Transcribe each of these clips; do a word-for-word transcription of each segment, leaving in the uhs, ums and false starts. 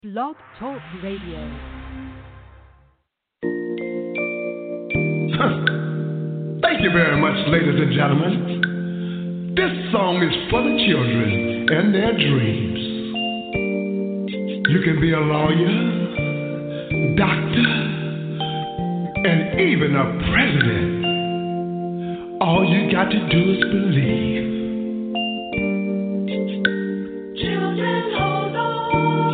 Blog Talk Radio. Thank you very much, ladies and gentlemen. This song is for the children and their dreams. You can be a lawyer, doctor, and even a president. All you got to do is believe. Children, hold on.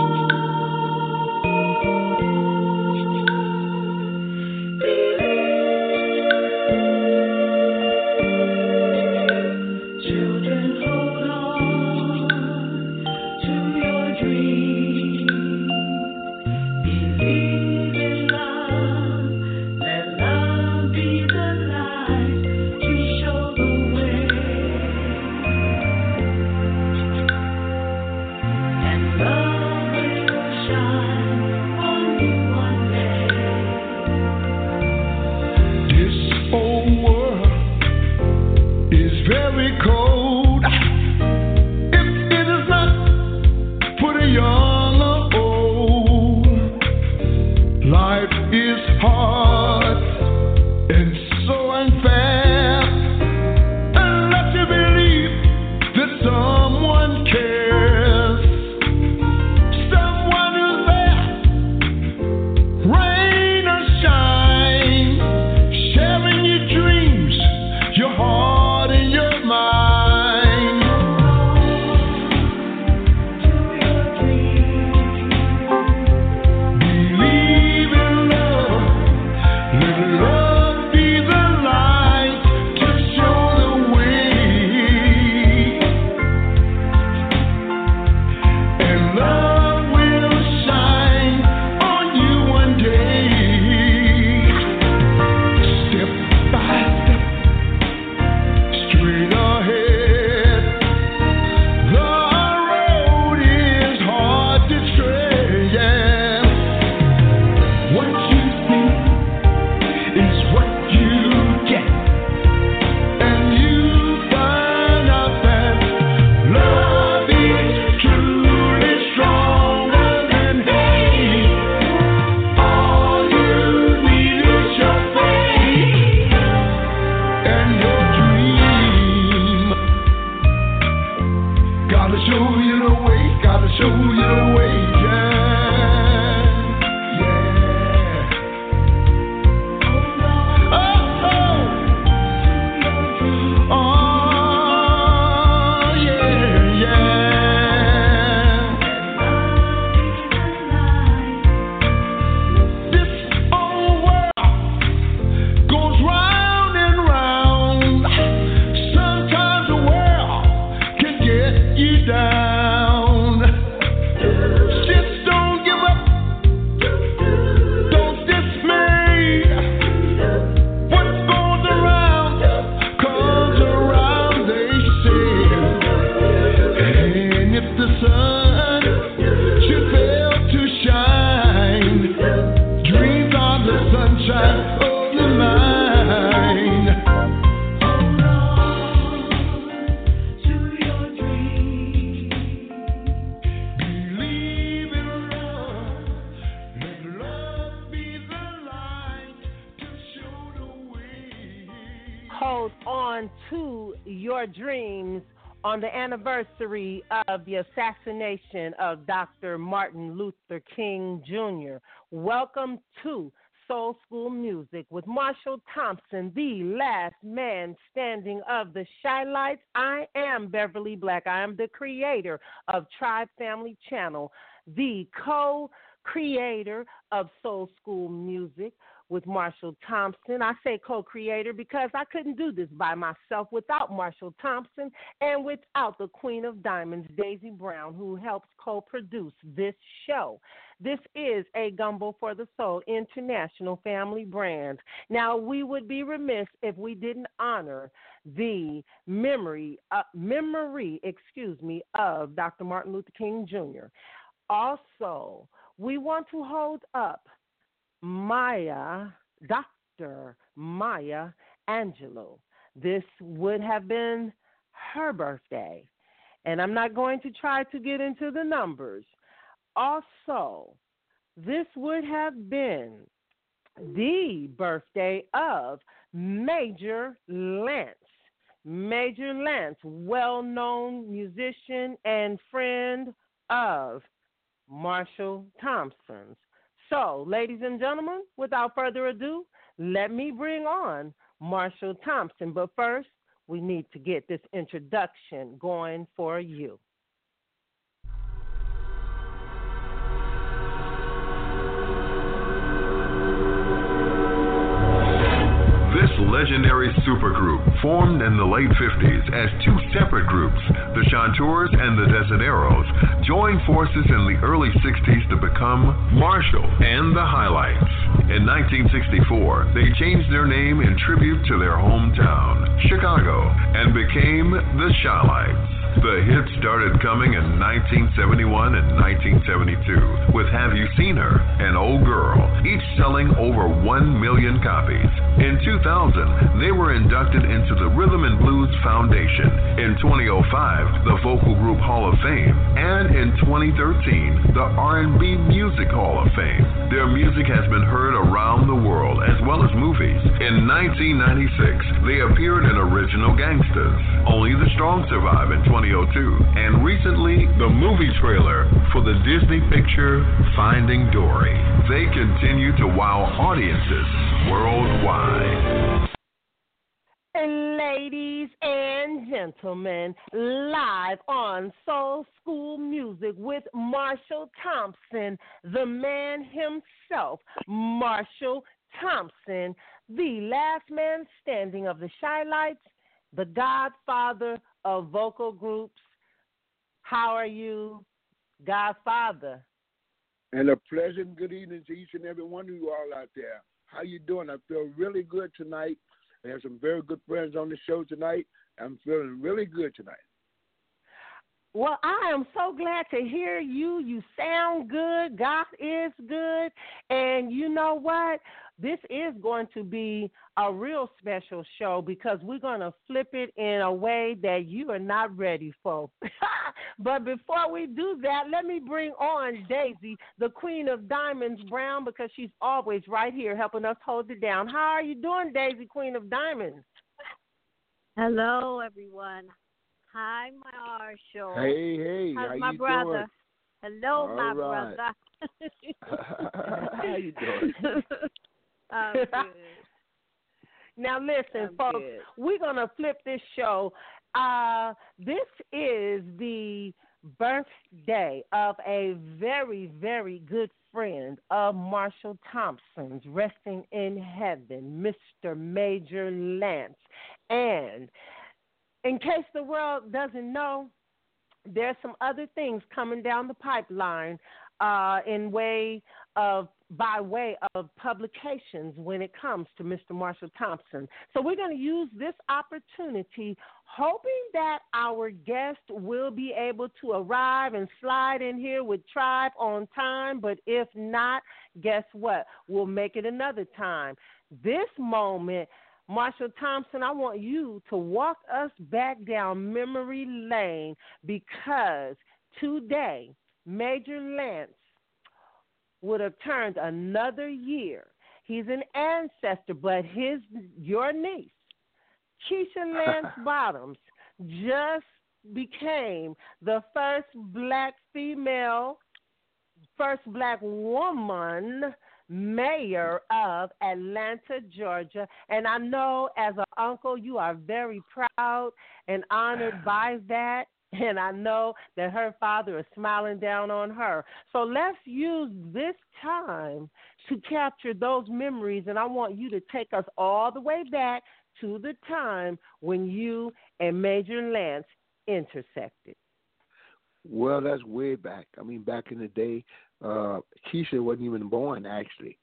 On the anniversary of the assassination of Doctor Martin Luther King Junior Welcome to Soul School Music with Marshall Thompson, the last man standing of the Chi-Lites. I am Beverly Black. I am the creator of Tribe Family Channel, the co-creator of Soul School Music with Marshall Thompson. I say co-creator because I couldn't do this by myself without Marshall Thompson and without the Queen of Diamonds, Daisy Brown, who helps co-produce this show. This is a Gumbo for the Soul international family brand. Now, we would be remiss if we didn't honor the memory, uh, memory, excuse me, of Doctor Martin Luther King Junior Also, we want to hold up Maya, Doctor Maya Angelou. This would have been her birthday. And I'm not going to try to get into the numbers. also, this would have been the birthday of Major Lance. Major Lance, well-known musician and friend of Marshall Thompson's. So, ladies and gentlemen, without further ado, let me bring on Marshall Thompson. But first, we need to get this introduction going for you. This legendary supergroup formed in the late fifties as two separate groups, the Chanteurs and the Desideros, joined forces in the early sixties to become Marshall and the Highlights. In nineteen sixty-four, they changed their name in tribute to their hometown, Chicago, and became the Chi-Lites. The hits started coming in nineteen seventy-one and nineteen seventy-two with Have You Seen Her and Old Girl, each selling over one million copies. In two thousand, they were inducted into the Rhythm and Blues Foundation. In twenty oh five, the Vocal Group Hall of Fame. And in twenty thirteen, the R and B Music Hall of Fame. Their music has been heard around the world as well as movies. In nineteen ninety-six, they appeared in Original Gangsters. Only the Strong Survive in twenty oh two. And recently, the movie trailer for the Disney picture Finding Dory. They continue to wow audiences worldwide. Ladies and gentlemen, live on Soul School Music with Marshall Thompson, the man himself, Marshall Thompson, the last man standing of the Chi-Lites, the godfather of vocal groups. How are you, Godfather? And a pleasant good evening to each and every one of you all out there. How you doing? I feel really good tonight. I have some very good friends on the show tonight. I'm feeling really good tonight. Well, I am so glad to hear you. You sound good. God is good. And you know what? This is going to be a real special show because we're going to flip it in a way that you are not ready for. But before we do that, let me bring on Daisy, the Queen of Diamonds Brown, because she's always right here helping us hold it down. How are you doing, Daisy, Queen of Diamonds? Hello, everyone. Hi, Marshall. Hey, hey. How's how my you brother? doing? Hello, All my right. brother. How you doing? I'm good. Now, listen, I'm folks, good. we're going to flip this show. Uh, this is the birthday of a very, very good friend of Marshall Thompson's, resting in heaven, Mister Major Lance. And in case the world doesn't know, there's some other things coming down the pipeline uh, in way of by way of publications when it comes to Mister Marshall Thompson. So we're going to use this opportunity, hoping that our guest will be able to arrive and slide in here with Tribe on time. But if not, guess what? We'll make it another time. This moment, Marshall Thompson, I want you to walk us back down memory lane because today, Major Lance would have turned another year. He's an ancestor, but his your niece, Keisha Lance Bottoms, just became the first black female, first black woman mayor of Atlanta, Georgia. And I know as an uncle you are very proud and honored by that. And I know that her father is smiling down on her. So let's use this time to capture those memories. And I want you to take us all the way back to the time when you and Major Lance intersected. Well, that's way back. I mean, back in the day, uh, Keisha wasn't even born, actually,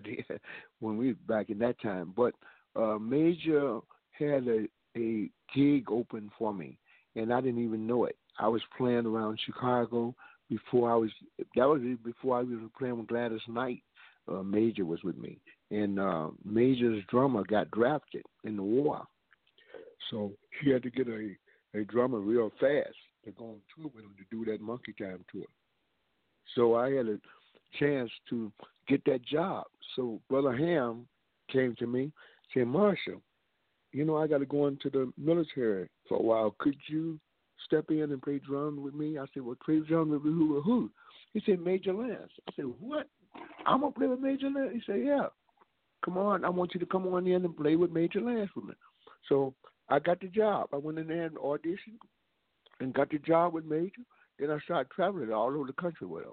when we back in that time. But uh, Major had a, a gig open for me, and I didn't even know it. I was playing around Chicago before I was, that was before I was playing with Gladys Knight. Uh, Major was with me. And uh, Major's drummer got drafted in the war. So he had to get a, a drummer real fast to go on tour with him to do that Monkey Time tour. So I had a chance to get that job. So Brother Ham came to me, said, Marshall, you know, I got to go into the military for a while. Could you step in and play drums with me? I said, well, play drums with who or who? He said, Major Lance. I said, what? I'm going to play with Major Lance? He said, yeah. Come on, I want you to come on in and play with Major Lance with me. So I got the job. I went in there and auditioned and got the job with Major. Then I started traveling all over the country with him.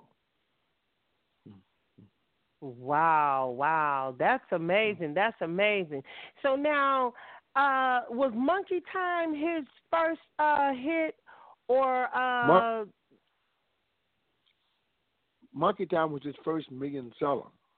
Wow, wow. That's amazing. That's amazing. So now, uh, was Monkey Time his first uh, hit or uh... Mon- Monkey Time was his first million seller.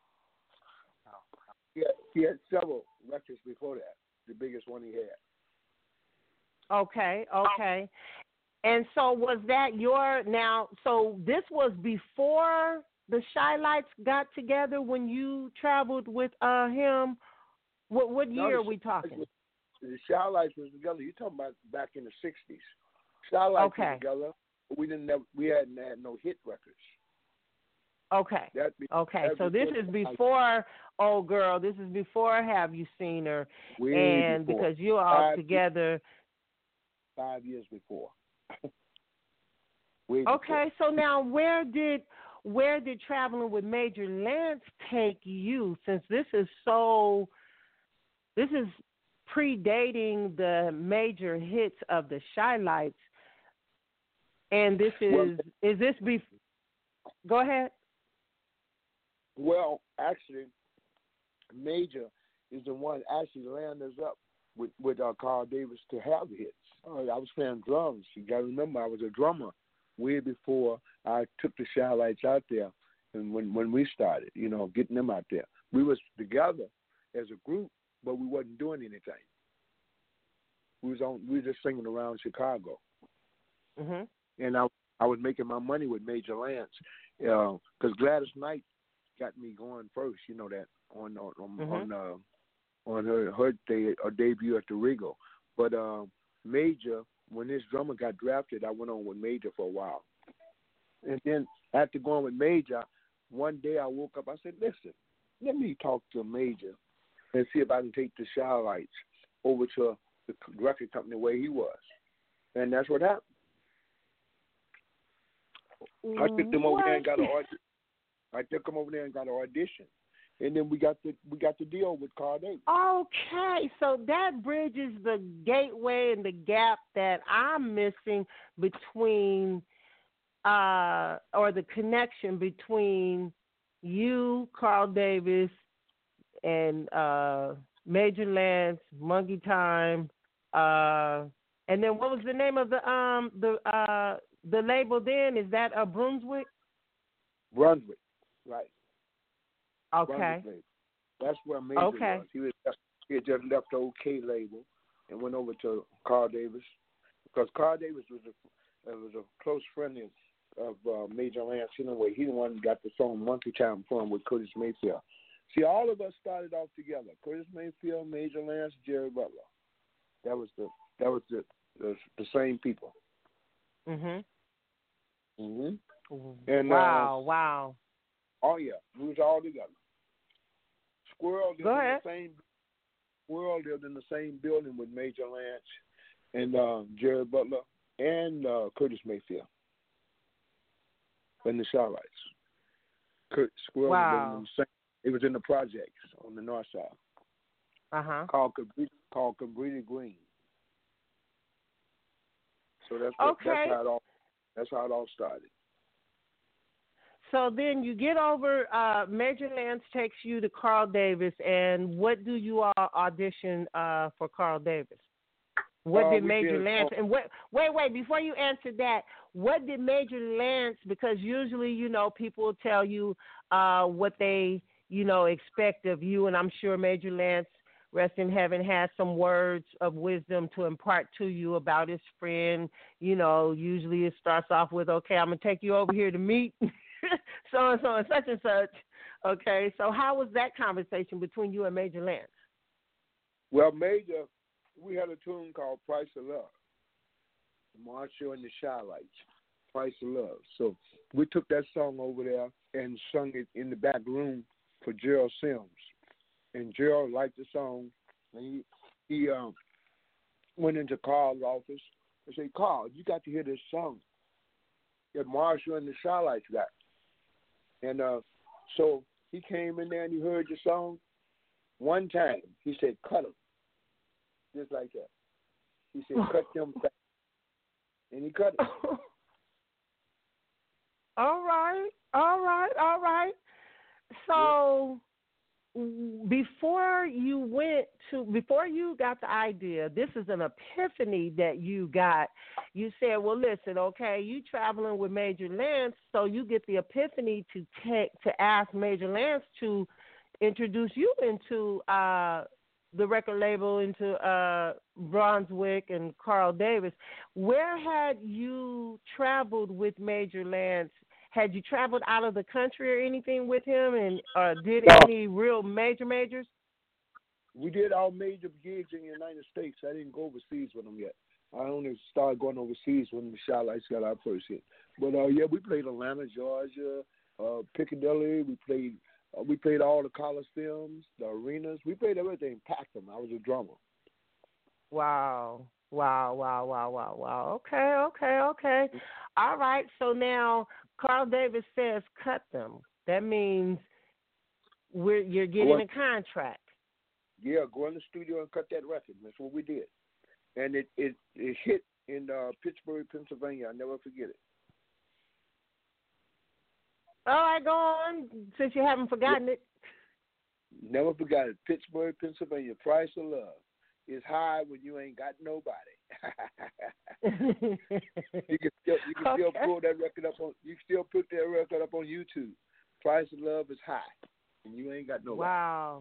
He had, he had several records before that, the biggest one he had. Okay, okay. And so was that your, now, so this was before the Chi-Lites got together when you traveled with uh, him? What what year no, are we talking? Was, the Chi-Lites was together. You're talking about back in the sixties. Chi-Lites okay. was together. But we didn't have, we hadn't had no hit records. Okay. Be, okay. So this is before Old Girl. This is before Have You Seen Her? Way and before. because you're all five together. Years, five years before. Way okay. Before. So now where did where did traveling with Major Lance take you? Since this is so, this is predating the major hits of the Chi-Lites, and this is well, is this be? Go ahead. Well, actually, Major is the one actually landed us up with with uh, Carl Davis to have hits. Uh, I was playing drums. You got to remember, I was a drummer way before I took the Chi-Lites out there, and when when we started, you know, getting them out there, we was together as a group, but we wasn't doing anything. We was on, we was just singing around Chicago, mm-hmm. and I I was making my money with Major Lance, because uh, Gladys Knight got me going first. You know that on on on, mm-hmm. on, uh, on her her day, her debut at the Regal, but uh, Major. When this drummer got drafted, I went on with Major for a while. And then after going with Major, one day I woke up, I said, listen, let me talk to Major and see if I can take the Chi-Lites over to the record company where he was. And that's what happened. I took them over there and got an audition. I took them over there and got an audition. And then we got the we got the deal with Carl Davis. Okay, so that bridges the gateway and the gap that I'm missing between, uh, or the connection between you, Carl Davis, and uh, Major Lance, Monkey Time, uh, and then what was the name of the um the uh the label then? Is that uh, Brunswick? Brunswick, right. Okay. That's where Major okay. was. He was just, he had just left the OK label and went over to Carl Davis, because Carl Davis was a uh, was a close friend of, of uh, Major Lance. In a way, he the one who got the song "Monkey Time" from with Curtis Mayfield. See, all of us started off together: Curtis Mayfield, Major Lance, Jerry Butler. That was the that was the the, the same people. Mhm. Mhm. And wow, uh, wow. Oh yeah, we was all together. Squirrel lived Go in ahead. the same. Squirrel lived in the same building with Major Lance and uh, Jerry Butler and uh, Curtis Mayfield and the Chi-Lites. Kurt, Squirrel wow. lived in the same. It was in the projects on the north side. Uh huh. Called Cabrini, called Cabrini Green. So that's what, okay. that's how it all. That's how it all started. So then you get over, uh, Major Lance takes you to Carl Davis, and what do you all audition uh, for Carl Davis? What uh, did Major did, Lance, uh, and what, wait, wait, before you answer that, what did Major Lance, because usually, you know, people will tell you uh, what they, you know, expect of you, and I'm sure Major Lance, rest in heaven, has some words of wisdom to impart to you about his friend. You know, usually it starts off with, okay, I'm going to take you over here to meet so and so and such and such. Okay, so how was that conversation between you and Major Lance? Well, Major, we had a tune called Price of Love, Marshall and the Chi-Lites. Price of Love. So we took that song over there and sung it in the back room for Gerald Sims. And Gerald liked the song. And he, he um, went into Carl's office and said, Carl, you got to hear this song that Marshall and the Starlights got. And uh, so he came in there and he heard the song. One time, he said, cut them. Just like that. He said, cut them back. And he cut it. All right, all right, all right. So before you went to, before you got the idea, this is an epiphany that you got. You said, well, listen, okay, you traveling with Major Lance, so you get the epiphany to take, to ask Major Lance to introduce you into uh, the record label, into uh, Brunswick and Carl Davis. Where had you traveled with Major Lance? Had you traveled out of the country or anything with him, and uh, did no. any real major majors? We did all major gigs in the United States. I didn't go overseas with them yet. I only started going overseas when the Starlights got our first hit. But uh, yeah, we played Atlanta, Georgia, uh, Piccadilly. We played uh, we played all the Coliseums, the arenas. We played everything, packed them. I was a drummer. Wow. Wow, wow, wow, wow, wow. Okay, okay, okay. All right, so now Carl Davis says cut them. That means we're you're getting a contract. Yeah, go in the studio and cut that record. That's what we did. And it, it, it hit in uh, Pittsburgh, Pennsylvania. I'll never forget it. All right, go on, since you haven't forgotten it. Never forgot it. Pittsburgh, Pennsylvania. Price of Love is high when you ain't got nobody. you can still you can okay. still pull that record up on you can still put that record up on YouTube. Price of Love is high and you ain't got nobody. Wow.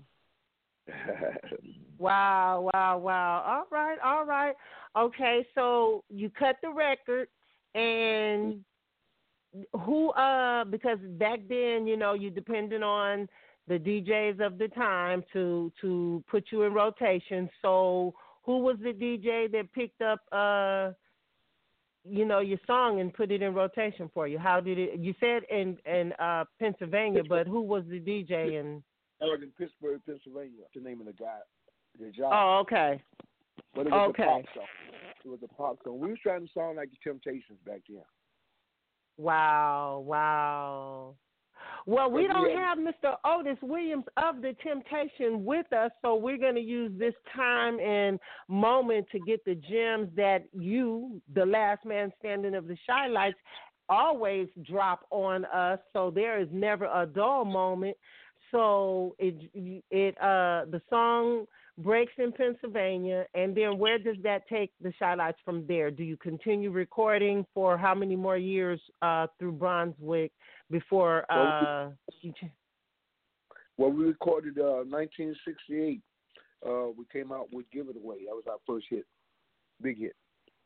wow, wow, wow. All right, all right. Okay, so you cut the record, and who uh because back then, you know, you depended on the D Js of the time to to put you in rotation. So who was the D J that picked up uh you know your song and put it in rotation for you? How did it? You said in in uh, Pennsylvania, but who was the D J in? I was in Pittsburgh, Pennsylvania. That's the name of the guy. The job. Oh, okay. But it was okay. a pop song. It was a pop song. We was trying to sound like the Temptations back then. Wow, wow. Well, we don't have Mister Otis Williams of the Temptation with us, so we're going to use this time and moment to get the gems that you, the last man standing of the Shy Lights, always drop on us. So there is never a dull moment. So it it uh the song breaks in Pennsylvania, and then where does that take the Shy Lights from there? Do you continue recording for how many more years uh, through Brunswick before uh, you? Ch- well, we recorded uh, nineteen sixty-eight. Uh, we came out with "Give It Away." That was our first hit, big hit,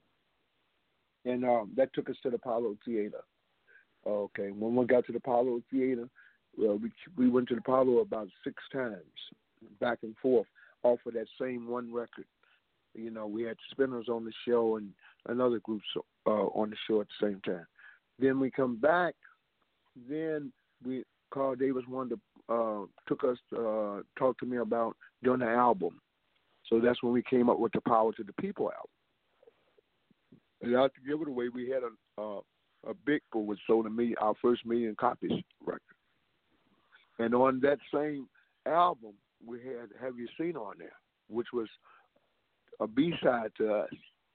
and um, that took us to the Apollo Theater. Okay, when we got to the Apollo Theater, well, we we went to the Apollo about six times, back and forth, off of that same one record. You know, we had Spinners on the show and another group uh, on the show at the same time. Then we come back. Then we Carl Davis wanted to uh, took us uh, talk to me about doing the album. So that's when we came up with the Power to the People album. And after Give It Away, we had a uh, a big book which sold a million, our first million copies record. And on that same album, we had Have You Seen on there, which was a B-side to us.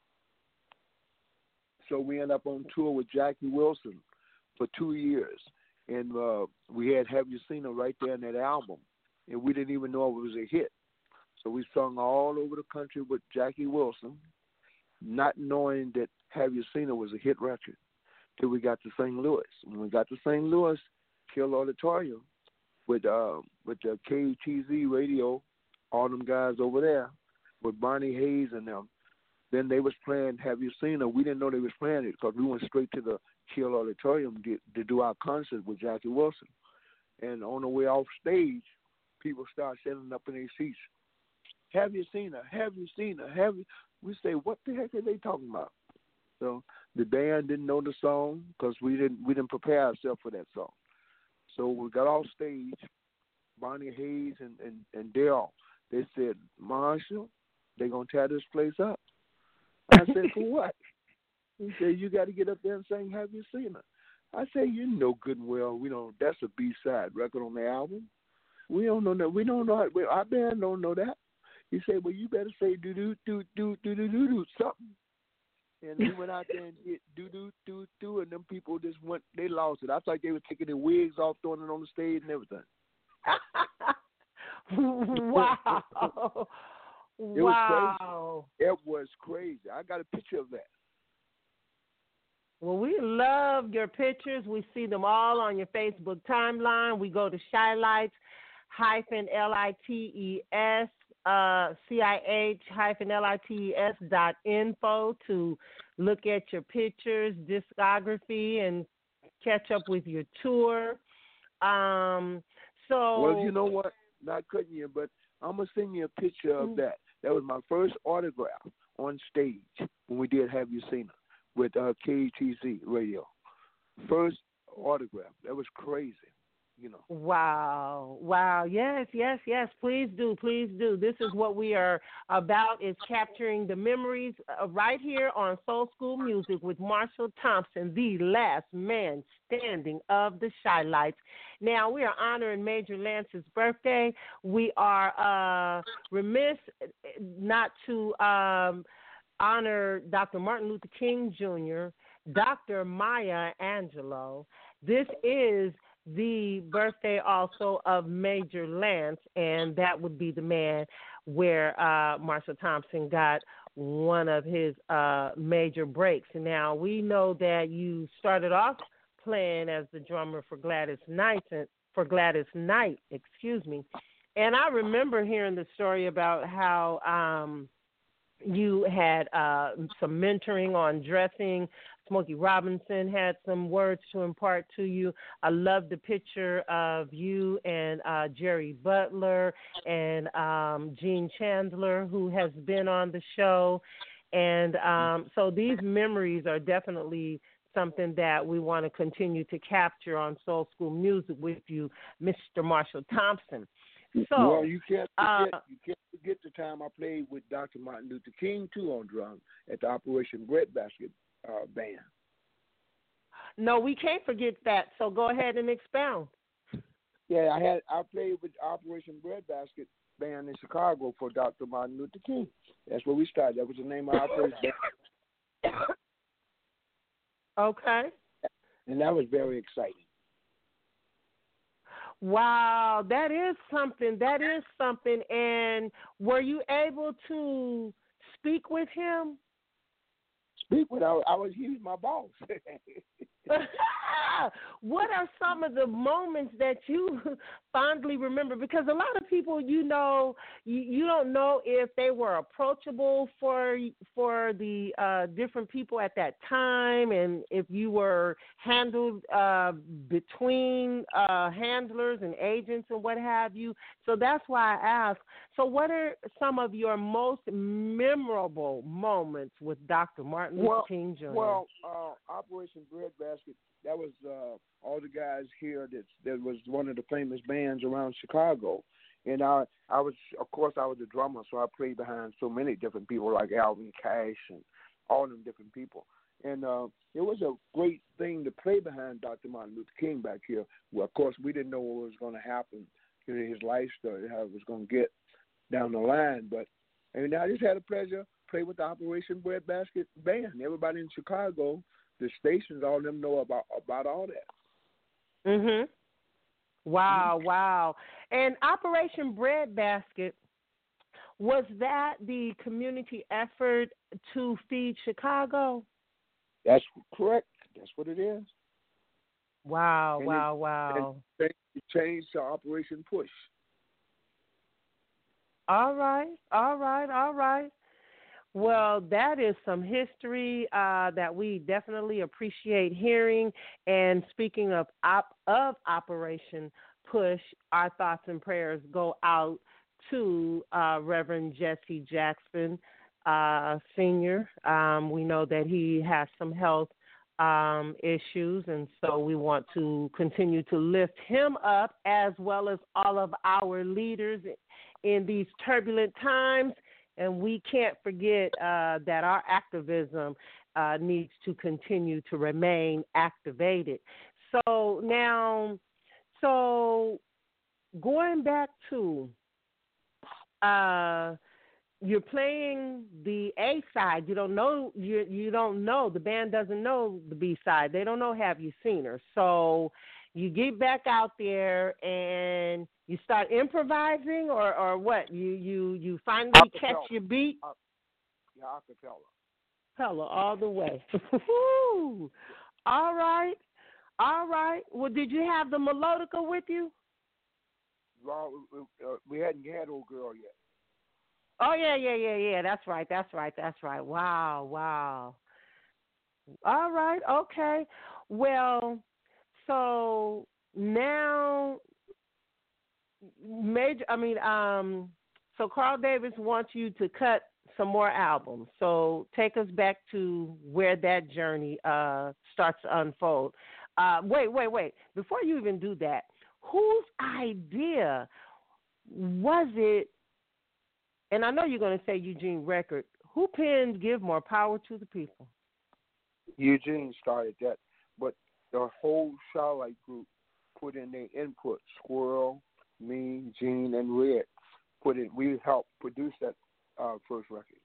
So we ended up on tour with Jackie Wilson for two years. And uh, we had Have You Seen Her right there in that album. And we didn't even know it was a hit. So we sung all over the country with Jackie Wilson, not knowing that Have You Seen Her was a hit record, till we got to Saint Louis. When we got to Saint Louis, Kill Auditorium, with uh, with the K T Z radio, all them guys over there, with Barney Hayes and them. Then they was playing Have You Seen Her? We didn't know they was playing it because we went straight to the Kill Auditorium to, to do our concert with Jackie Wilson. And on the way off stage, people start standing up in their seats. Have you seen her? Have you seen her? Have you? We say, what the heck are they talking about? So the band didn't know the song because we didn't we didn't prepare ourselves for that song. So we got off stage. Bonnie Hayes and and, and Daryl, they said, Marshall, they're gonna tear this place up. I said, for what? He said, you got to get up there and sing Have You Seen Her? I said, you know good and well we don't. That's a B-side record on the album. We don't know that. We don't know. How, we, our band don't know that. He said, well, you better say do do do do do do do do something. And he went out there and did do do do do, and them people just went. They lost it. I thought they were taking their wigs off, throwing it on the stage, and everything. Wow! It wow! Was crazy. It was crazy. I got a picture of that. Well, we love your pictures. We see them all on your Facebook timeline. We go to Shylights hyphen L I T E S uh, C I H hyphen L I T E S dot info to look at your pictures, discography, and catch up with your tour. Um, so well, you know what? Not cutting you, but I'm gonna send you a picture of that. That was my first autograph on stage when we did Have You Seen Her with uh, K T Z Radio. First autograph. That was crazy, you know. Wow. Wow. Yes, yes, yes. Please do. Please do. This is what we are about, is capturing the memories uh, right here on Soul School Music with Marshall Thompson, the last man standing of the Shylights. Now, we are honoring Major Lance's birthday. We are uh, remiss not to um, honor Doctor Martin Luther King Junior, Doctor Maya Angelou. This is the birthday also of Major Lance, and that would be the man where uh, Marshall Thompson got one of his uh, major breaks. Now, we know that you started off playing as the drummer for Gladys Knight, for Gladys Knight, excuse me. And I remember hearing the story about how um, you had uh, some mentoring on dressing. Smokey Robinson had some words to impart to you. I love the picture of you and uh, Jerry Butler and um, Gene Chandler, who has been on the show. And um, so these memories are definitely something that we want to continue to capture on Soul School Music with you, Mister Marshall Thompson. So, well, you can't forget, uh, you can't forget the time I played with Doctor Martin Luther King, too, on drums at the Operation Breadbasket uh, band. No, we can't forget that, so go ahead and expound. Yeah, I had I played with Operation Breadbasket band in Chicago for Doctor Martin Luther King. That's where we started. That was the name of our first band. Okay. And that was very exciting. Wow, that is something. That is something. And were you able to speak with him? Speak with I, I was he was my boss. What are some of the moments that you fondly remember? Because a lot of people, you know, you, you don't know if they were approachable for for the uh, different people at that time, and if you were handled uh, between uh, handlers and agents and what have you. So that's why I ask. So what are some of your most memorable moments with Doctor Martin Luther well, King Junior? Well, uh, Operation Breadbasket, that was uh, all the guys here that that was one of the famous bands around Chicago. And I, I was, of course, I was a drummer, so I played behind so many different people like Alvin Cash and all them different people. And uh, it was a great thing to play behind Doctor Martin Luther King back here. Well, of course, we didn't know what was going to happen, you know, his life story, how it was going to get down the line. But I mean, I just had a pleasure play with the Operation Breadbasket band. Everybody in Chicago, the stations, all of them know about about all that. Mhm. Wow, mm-hmm. wow. And Operation Breadbasket, was that the community effort to feed Chicago? That's correct. That's what it is. Wow, and wow, it, wow. And it changed to Operation Push. All right, all right, all right. Well, that is some history uh, that we definitely appreciate hearing. And speaking of op- of Operation Push, our thoughts and prayers go out to uh, Reverend Jesse Jackson, uh, Senior. Um, we know that he has some health um, issues, and so we want to continue to lift him up as well as all of our leaders in these turbulent times. And we can't forget uh, that our activism uh, needs to continue to remain activated. So now, so going back to uh, you're playing the A side. You don't know. You you don't know. The band doesn't know the B side. They don't know. Have you seen her? So you get back out there and you start improvising, or, or what? You you you finally catch your beat. Uh, yeah, acapella. Acapella all the way. All right, all right. Well, did you have the melodica with you? Well, uh, we hadn't had old girl yet. Oh, yeah, yeah, yeah, yeah. That's right, that's right, that's right. Wow, wow. All right, okay. Well, so now, major. I mean, um, so Carl Davis wants you to cut some more albums. So take us back to where that journey uh, starts to unfold. Uh, wait, wait, wait. Before you even do that, whose idea was it? And I know you're going to say Eugene Record. Who penned Give More Power to the People? Eugene started that, but the whole Starlight group put in their input. Squirrel, me, Gene, and Red put in. We helped produce that uh, first record.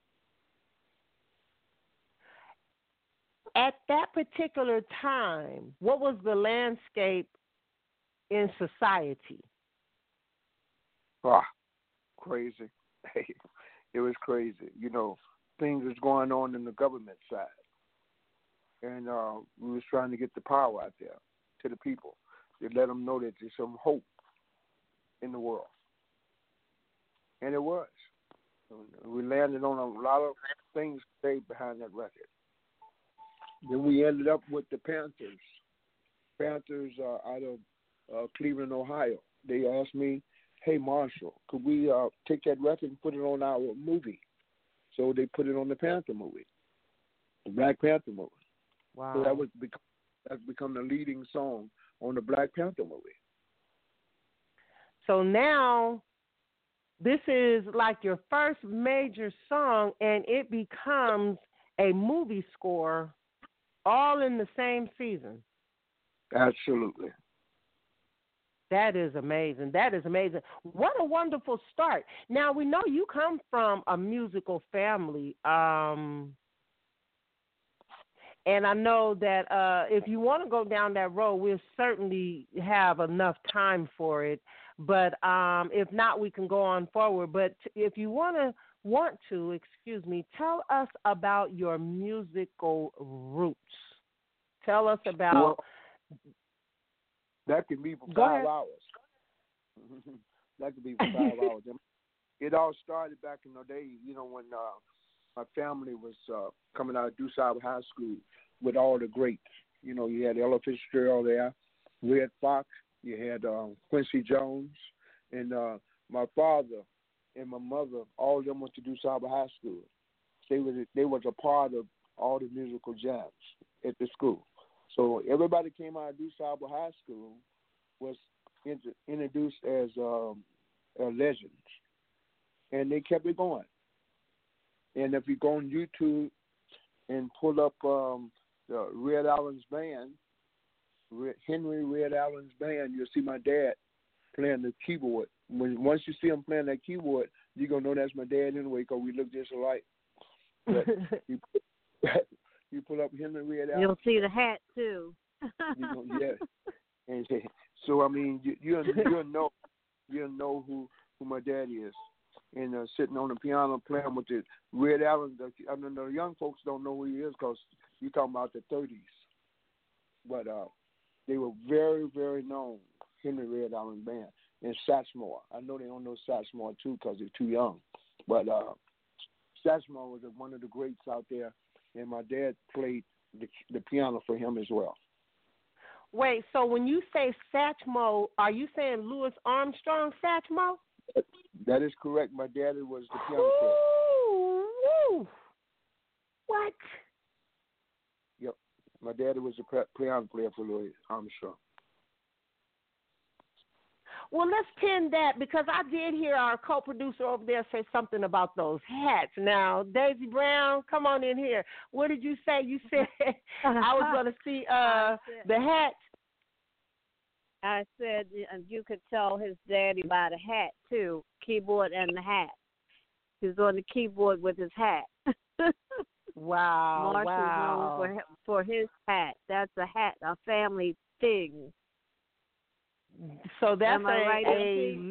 At that particular time, what was the landscape in society? Ah, crazy. It was crazy. You know, things was going on in the government side. And uh, we was trying to get the power out there to the people to let them know that there's some hope in the world. And it was. We landed on a lot of things stayed behind that record. Then we ended up with the Panthers. Panthers uh, out of uh, Cleveland, Ohio. They asked me, hey, Marshall, could we uh, take that record and put it on our movie? So they put it on the Panther movie, the Black Panther movie. Wow. So that was become, that's become the leading song on the Black Panther movie. So now this is like your first major song, and it becomes a movie score all in the same season. Absolutely. That is amazing. That is amazing. What a wonderful start. Now, we know you come from a musical family. Um, and I know that uh, if you want to go down that road, we'll certainly have enough time for it. But um, if not, we can go on forward. But if you want to, want to, excuse me, tell us about your musical roots. Tell us about... Well, that could be for five hours. That could be for five hours. It all started back in the day, you know, when uh, my family was uh, coming out of DuSable High School with all the greats. You know, you had Ella Fitzgerald there, Red Fox, you had uh, Quincy Jones, and uh, my father and my mother, all of them went to DuSable High School. They was they was a part of all the musical jams at the school. So everybody came out of DuSable High School was int- introduced as um, uh, legends, and they kept it going. And if you go on YouTube and pull up um, the Red Allen's band, Red, Henry Red Allen's band, you'll see my dad playing the keyboard. When once you see him playing that keyboard, you're gonna know that's my dad anyway, because we look just alike. But you, you pull up Henry Red Allen. You'll see the hat too. You know, yeah. And so I mean, you you you know you know who who my dad is, and uh, sitting on the piano playing with the Red Allen. The, I mean, the young folks don't know who he is because you're talking about the thirties, but uh, they were very very known. Henry Red Allen band and Satchmore. I know they don't know Satchmore too because they're too young, but uh, Satchmore was one of the greats out there, and my dad played the, the piano for him as well. Wait, so when you say Satchmo, are you saying Louis Armstrong Satchmo? That is correct. My daddy was the piano player. Ooh, Woo! What? Yep. My daddy was a piano player for Louis Armstrong. Well, let's pin that because I did hear our co-producer over there say something about those hats. Now, Daisy Brown, come on in here. What did you say? You said I was going to see uh, the hats. I said you could tell his daddy by the hat, too, keyboard and the hat. He's on the keyboard with his hat. Wow, Marshall's wow. known for, for his hat. That's a hat, a family thing. So that's Am I a, right, a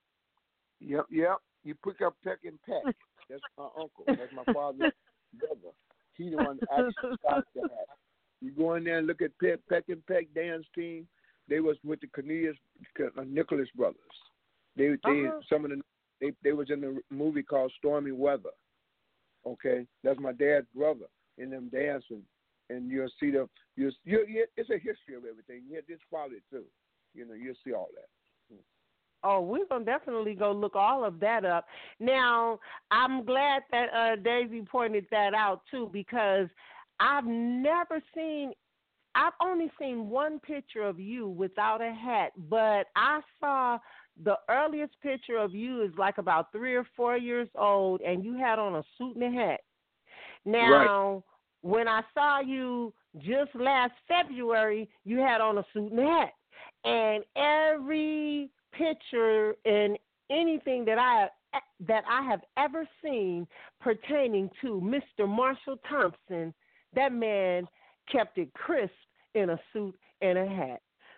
Yep, yep. You pick up Peck and Peck. That's my uncle. That's my father's brother. He the one that actually started the hat. You go in there and look at Peck, Peck and Peck dance team. They was with the Cornelius uh, Nicholas brothers. They they uh-huh. some of the they they was in the movie called Stormy Weather. Okay, that's my dad's brother in them dancing, and you'll see the you you it's a history of everything. Yeah, just follow it too. You know, you'll see all that. Oh, we're going to definitely go look all of that up. Now, I'm glad that uh, Daisy pointed that out, too, because I've never seen, I've only seen one picture of you without a hat, but I saw the earliest picture of you is like about three or four years old, and you had on a suit and a hat. Now, right. When I saw you just last February, you had on a suit and a hat. And every picture and anything that I that I have ever seen pertaining to Mister Marshall Thompson, that man kept it crisp in a suit and a hat.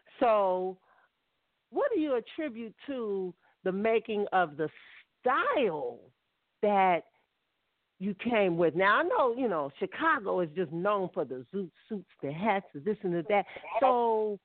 So what do you attribute to the making of the style that you came with? Now, I know, you know, Chicago is just known for the zoot suits, the hats, the this and the that. So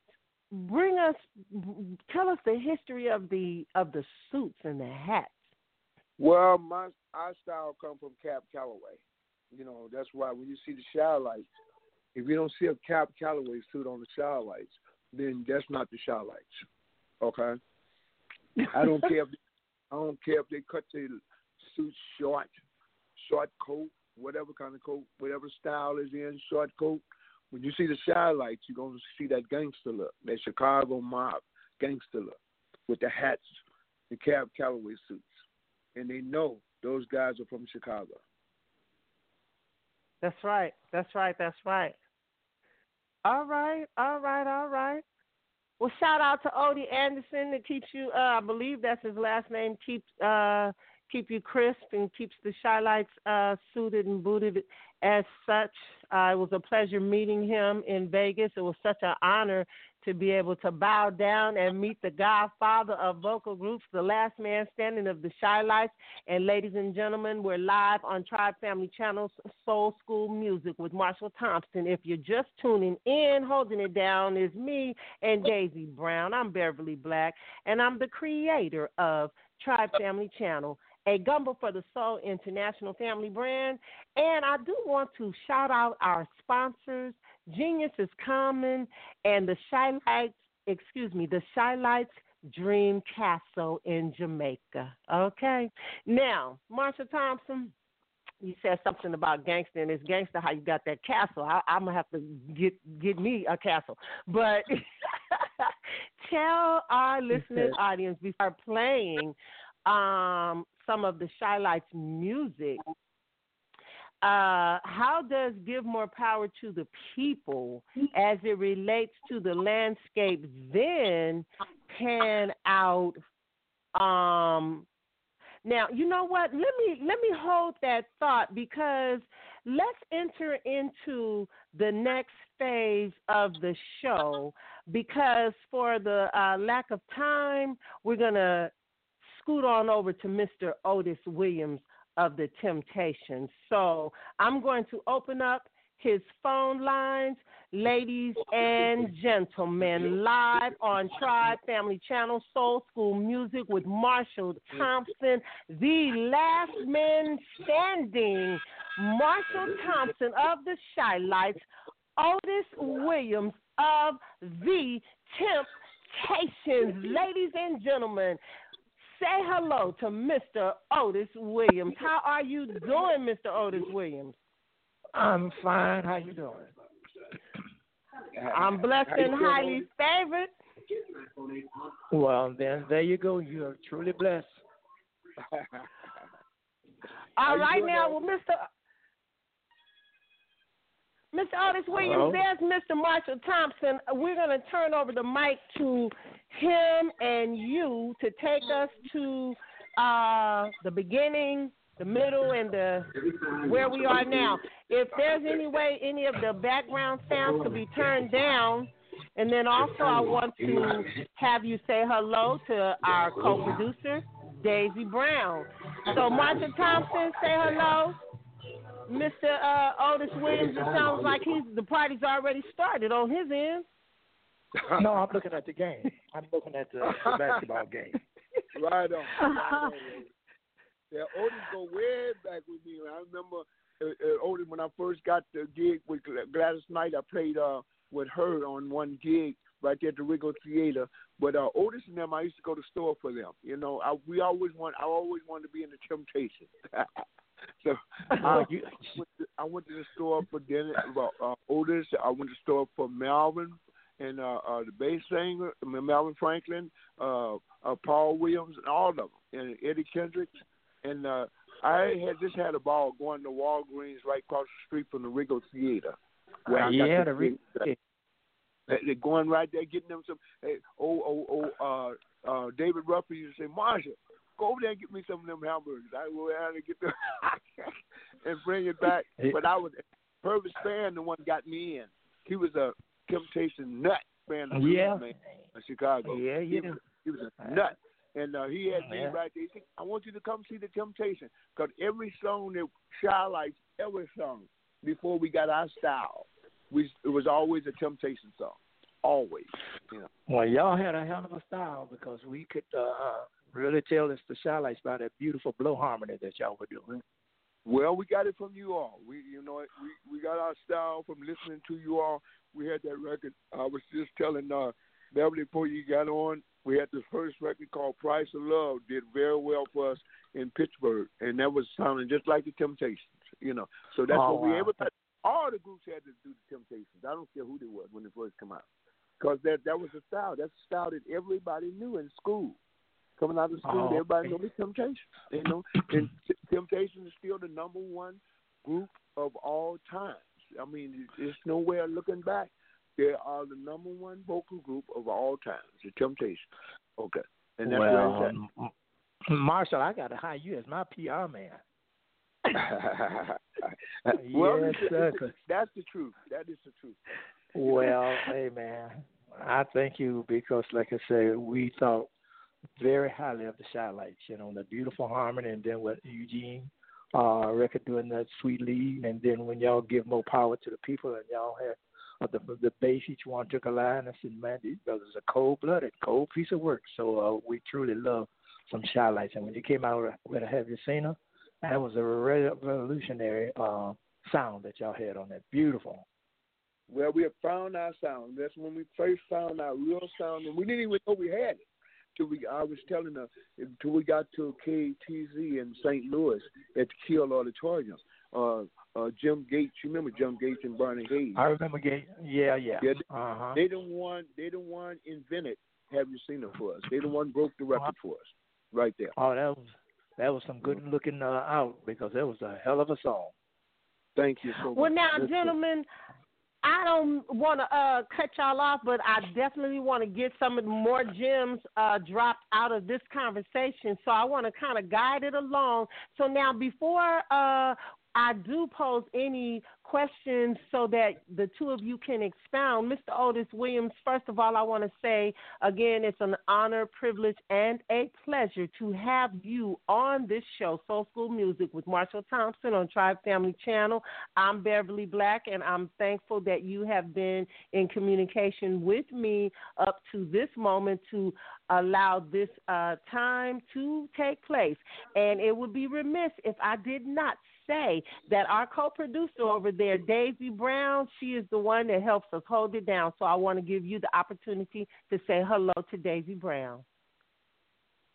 bring us, tell us the history of the of the suits and the hats. Well, my our style come from Cab Calloway. You know, that's why when you see the shower lights, if you don't see a Cab Calloway suit on the shower lights, then that's not the shower lights. Okay. I don't care. If, I don't care if they cut the suit short, short coat, whatever kind of coat, whatever style is in, short coat. When you see the shower lights, you're going to see that gangster look, that Chicago mob gangster look with the hats, the Cab Calloway suits. And they know those guys are from Chicago. That's right. That's right. That's right. All right. All right. All right. Well, shout out to Odie Anderson that keeps you, uh, I believe that's his last name, keeps uh, keep you crisp and keeps the Shy Lights uh, suited and booted as such. Uh, it was a pleasure meeting him in Vegas. It was such an honor to be able to bow down and meet the godfather of vocal groups, the last man standing of the Shy Lights. And ladies and gentlemen, we're live on Tribe Family Channel's Soul School Music with Marshall Thompson. If you're just tuning in, holding it down is me and Daisy Brown. I'm Beverly Black, and I'm the creator of Tribe Family Channel, a Gumbo for the Soul international family brand. And I do want to shout out our sponsors, Genius is Common and the Shy Lights, excuse me, the Shy Lights Dream Castle in Jamaica. Okay. Now, Marshall Thompson, you said something about gangster, and it's gangster how you got that castle. I, I'm going to have to get get me a castle. But tell our listening audience before playing um, some of the Shy Lights music, uh, how does Give More Power to the People as it relates to the landscape then pan out? Um, now, you know what? Let me let me hold that thought, because let's enter into the next phase of the show, because for the uh, lack of time, we're going to scoot on over to Mister Otis Williams of the Temptations. So I'm going to open up his phone lines, ladies and gentlemen, live on Tribe Family Channel, Soul School Music with Marshall Thompson, the last man standing, Marshall Thompson of the Shy Lights, Otis Williams of the Temptations. Ladies and gentlemen, say hello to Mister Otis Williams. How are you doing, Mister Otis Williams? I'm fine. How you doing? I'm blessed and highly favored. Well, then there you go. You are truly blessed. All right, now, well, Mister Mister Otis Williams, Hello? there's Mister Marshall Thompson. We're going to turn over the mic to him and you to take us to uh, the beginning, the middle, and the where we are now. If there's any way any of the background sounds could be turned down, and then also I want to have you say hello to our co-producer, Daisy Brown. So Marshall Thompson, say hello. Mister Uh, Otis Williams, it sounds like he's the party's already started on his end. No, I'm looking at the game. I'm looking at the, the basketball game. Right on. Right on. Yeah, Otis go way back with me. I remember uh, uh, Otis when I first got the gig with Gladys Knight. I played uh, with her on one gig right there at the Wrigley Theater. But uh, Otis and them, I used to go to the store for them. You know, I we always want. I always wanted to be in the Temptations. So I, went to, I went to the store for dinner. Well, uh, Otis. I went to the store for Melvin and uh, uh, the bass singer, Melvin Franklin, uh, uh, Paul Williams, and all of them, and Eddie Kendricks. And uh, I had just had a ball going to Walgreens right across the street from the Wrigley Theater. Where uh, I yeah, got the Wrigley. They're going right there, getting them some. Hey, oh, oh, oh, uh, uh, David Ruffin used to say, Marsha, go over there and get me some of them hamburgers. I will have to get them and bring it back. But I was Purvis Fan, the one got me in. He was a Temptation nut fan of yeah. man in Chicago. Yeah, he, yeah. was, he was a nut. And uh, he had me yeah. right there. He said, I want you to come see the Temptation. Because every song that Shy Lights ever sung before we got our style, we, it was always a Temptation song. Always. You know. Well, y'all had a hell of a style because we could uh, really tell it's the Shy Lights by that beautiful blow harmony that y'all were doing. Well, we got it from you all. We, you know, we we got our style from listening to you all. We had that record. I was just telling uh, Beverly before you got on. We had the first record called Price of Love. Did very well for us in Pittsburgh, and that was sounding just like the Temptations. You know, so that's oh, what we wow. everybody. All the groups had to do the Temptations. I don't care who they were when they first come out, because that that was a style. That's a style that everybody knew in school. Coming out of school, oh, everybody okay. knew the Temptations. You know, and Temptations is still the number one group of all times. I mean, there's nowhere looking back. They are the number one vocal group of all times, the Temptations. Okay, and that's well, where it's at. Marshall, I got to hire you as my P R man. well, yes, it's, sir. it's, that's the truth. That is the truth. Well, hey, man, I thank you because, like I said, we thought very highly of the Shy Lights, you know, the beautiful harmony, and then with Eugene uh, record doing that sweet lead, and then when y'all give more power to the people and y'all had uh, the the bass, each one took a line. I said, man, these brothers are cold-blooded, cold piece of work. So uh, we truly love some Shy Lights. And when you came out with a Have You Seen Her, that was a re- revolutionary uh, sound that y'all had on that. Beautiful. Well, we have found our sound. That's when we first found our real sound, and we didn't even know we had it. Till we, I was telling her, until we got to K T Z in Saint Louis at the Kiel Auditorium. Uh, uh, Jim Gates, you remember Jim Gates and Barney Hayes? I remember Gates. Yeah, yeah. yeah uh-huh. They the one, they the one invented Have You Seen Her for us. They the one broke the record for us, right there. Oh, that was that was some good looking uh, out because that was a hell of a song. Thank you so much. Well, now, That's gentlemen, I don't want to uh, cut y'all off, but I definitely want to get some of the more gems uh, dropped out of this conversation. So I want to kind of guide it along. So now, before uh, I do pose any questions so that the two of you can expound, Mister Otis Williams, first of all, I want to say, again, it's an honor, privilege, and a pleasure to have you on this show, Soul School Music with Marshall Thompson on Tribe Family Channel. I'm Beverly Black, and I'm thankful that you have been in communication with me up to this moment to allow this uh, time to take place. And it would be remiss if I did not say that our co-producer over there, Daisy Brown, she is the one that helps us hold it down. So I want to give you the opportunity to say hello to Daisy Brown.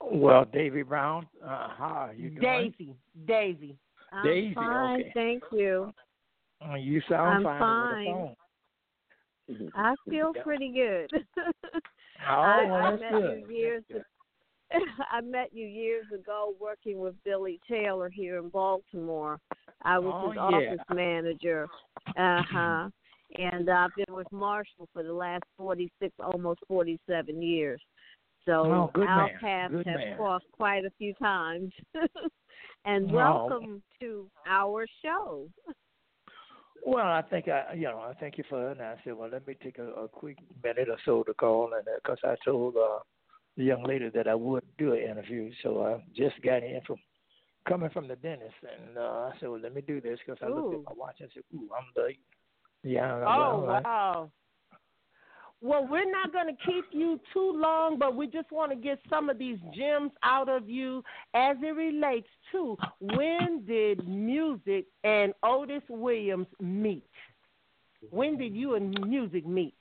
Well, Davy Brown, uh, how are you doing? Daisy, Daisy. I'm Daisy, fine, okay. thank you. Uh, you sound I'm fine, fine. over the phone. I feel Yeah. pretty good. Oh, I, well, I that's met good. you years. That's I met you years ago working with Billy Taylor here in Baltimore. I was Oh, his yeah. office manager. Uh huh. And I've been with Marshall for the last forty-six, almost forty-seven years. So Oh, good our man. paths Good have man. crossed quite a few times. And Oh. welcome to our show. Well, I think I, you know, I thank you for it. And I said, well, let me take a, a quick minute or so to call, and because I told uh, the young lady that I would do an interview, so I just got in from coming from the dentist, and uh, I said, well, let me do this because I looked Ooh. at my watch and said, ooh, I'm late. Yeah. I'm Oh, all right. wow. Well, we're not going to keep you too long, but we just want to get some of these gems out of you as it relates to when did music and Otis Williams meet? When did you and music meet?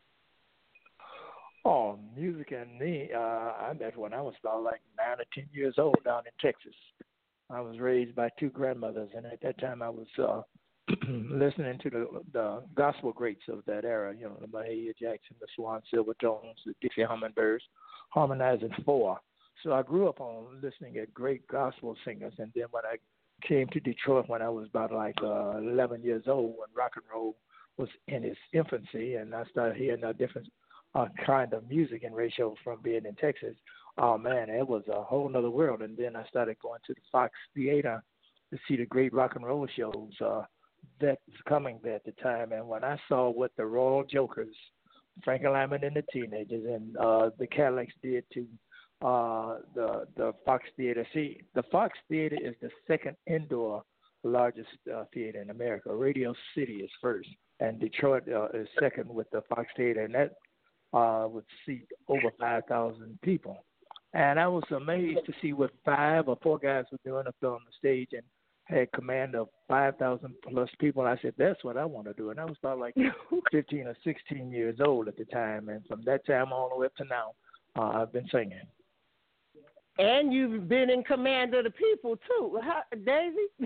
Oh, music and me, uh, I met when I was about like nine or ten years old down in Texas. I was raised by two grandmothers, and at that time I was uh, listening to the the gospel greats of that era, you know, the Mahalia Jackson, the Swan Silvertones, the Dixie Hummingbirds, harmonizing four. So I grew up on listening at great gospel singers, and then when I came to Detroit when I was about like uh, eleven years old, when rock and roll was in its infancy, and I started hearing a different uh, kind of music and ratio from being in Texas. Oh man, it was a whole nother world. And then I started going to the Fox Theater to see the great rock and roll shows uh, that was coming there at the time. And when I saw what the Royal Jokers, Frank Lyman and the Teenagers, and uh, the Cadillacs did to uh, the the Fox Theater. See, the Fox Theater is the second indoor largest uh, theater in America. Radio City is first, and Detroit uh, is second with the Fox Theater, and that uh, would seat over five thousand people. And I was amazed to see what five or four guys were doing up there on the stage and had command of five thousand plus people. And I said, that's what I want to do. And I was about like fifteen or sixteen years old at the time. And from that time all the way up to now, uh, I've been singing. And you've been in command of the people, too. Huh, Daisy?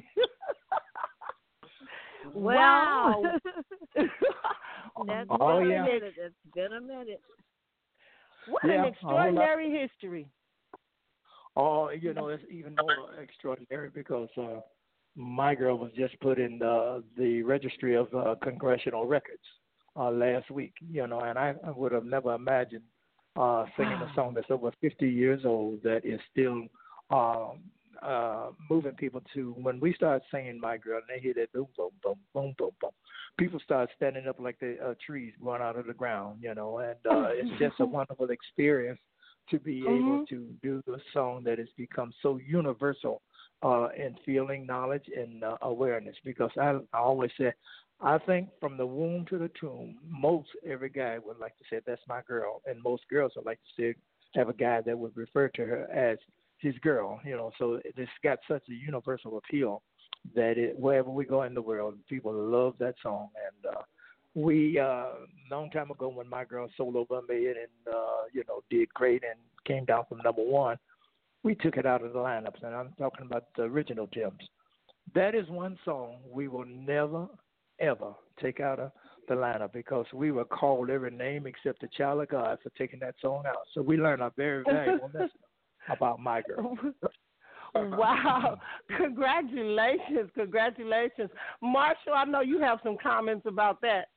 Wow. That's Oh, been yeah. a minute. It's been a minute. What Yeah, an a whole lot. extraordinary history. Oh, you know, it's even more extraordinary because uh, my girl was just put in the, the registry of uh, congressional records uh, last week, you know, and I, I would have never imagined uh, singing a song that's over fifty years old that is still um, uh, moving people to, when we start singing My Girl and they hear that boom, boom, boom, boom, boom, boom, people start standing up like the uh, trees growing out of the ground, you know, and uh, it's just a wonderful experience to be Mm-hmm. able to do a song that has become so universal uh, in feeling, knowledge, and uh, awareness. Because I, I always say, I think from the womb to the tomb, most every guy would like to say, that's my girl. And most girls would like to say, have a guy that would refer to her as his girl, you know. So it's got such a universal appeal that it, wherever we go in the world, people love that song. And uh, we, uh, long time ago when My Girl solo made it and, uh, you know, did great and came down from number one, we took it out of the lineups. And I'm talking about the original Gems. That is one song we will never, ever take out of the lineup because we were called every name except the child of God for taking that song out. So we learned a very valuable lesson about My Girl. Wow. Congratulations. Congratulations. Marshall, I know you have some comments about that.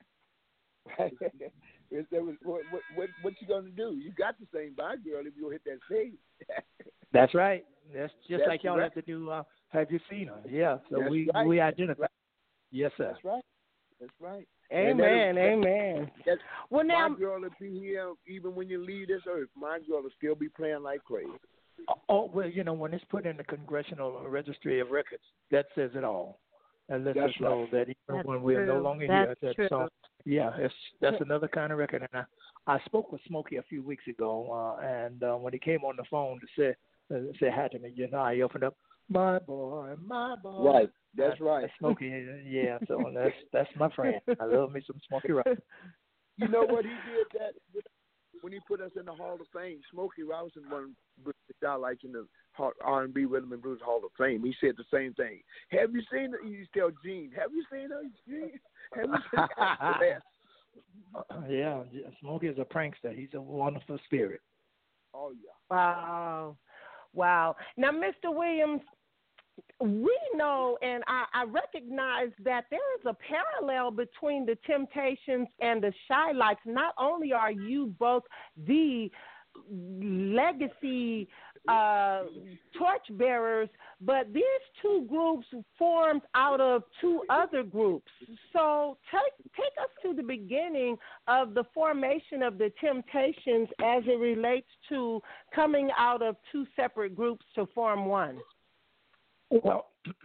It- that was- what, what, what, what you gonna do? You got to sing My Girl if you hit that stage. That's right. That's just That's like y'all right. have to do. Uh, have you seen her? Yeah. So That's we right. we identify. Yes, sir. That's right. That's right. And that Amen. is- Amen. That, Well, now, My Girl will be here even when you leave this earth. My Girl will still be playing like crazy. Oh well, you know when it's put in the Congressional Registry of Records, that says it all. And lets That's us know right. that even That's when we're no true. longer That's here, true. that song. Yeah, it's that's another kind of record. And I, I spoke with Smokey a few weeks ago, uh, and uh, when he came on the phone to say uh, say hi to me, you know, I opened up, my boy, my boy. Right. That's Uh, right. Smokey, yeah. So that's that's my friend. I love me some Smokey Robinson. You know what he did that with when he put us in the Hall of Fame, Smokey Robinson won the Starlights in the R and B Rhythm and Blues Hall of Fame. He said the same thing. Have you seen her? He used to tell Gene, have you seen her, Gene? Have you seen her? Uh, yeah, Smokey is a prankster. He's a wonderful spirit. Oh, yeah. Wow. Wow. Now, Mister Williams, we know and I, I recognize that there is a parallel between the Temptations and the Shy-Lights. Not only are you both the legacy uh, torchbearers, but these two groups formed out of two other groups. So take, take us to the beginning of the formation of the Temptations as it relates to coming out of two separate groups to form one. Well,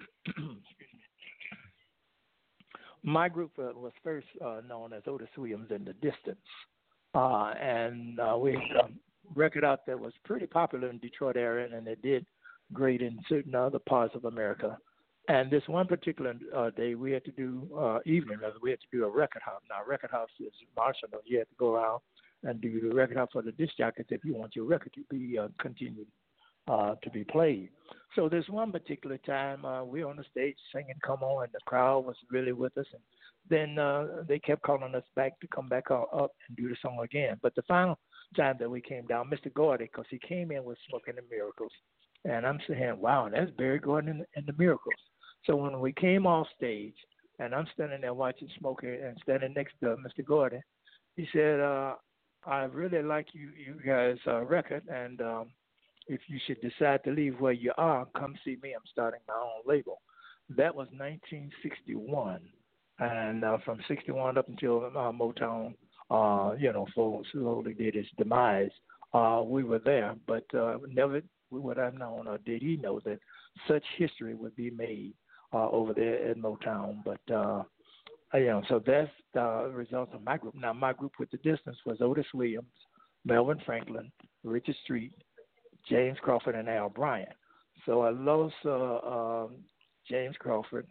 my group uh, was first uh, known as Otis Williams and the Distance, uh, and uh, we had a record out that was pretty popular in Detroit area, and it did great in certain other parts of America. And this one particular uh, day, we had to do uh, evening, rather, we had to do a record house. Now, record house is martial. You had to go around and do the record house for the disc jockeys if you want your record to be uh, continued. Uh, to be played. So this one particular time, uh, we were on the stage singing Come On, and the crowd was really with us. And then uh, they kept calling us back to come back uh, up and do the song again. But the final time that we came down, Mister Gordy, because he came in with Smoking the Miracles. And I'm saying, wow, that's Berry Gordy and, and the Miracles. So when we came off stage, and I'm standing there watching Smokey and standing next to Mister Gordy, he said, uh, I really like you, you guys' uh, record, and um, if you should decide to leave where you are, come see me. I'm starting my own label. That was nineteen sixty-one. And uh, from sixty-one up until uh, Motown, uh, you know, slowly did its demise, uh, we were there. But uh, never would I have known, or did he know, that such history would be made uh, over there at Motown. But, uh, you know, so that's the result of my group. Now, my group with the Distance was Otis Williams, Melvin Franklin, Richard Street, James Crawford, and Al Bryant. So I lost uh, um, James Crawford,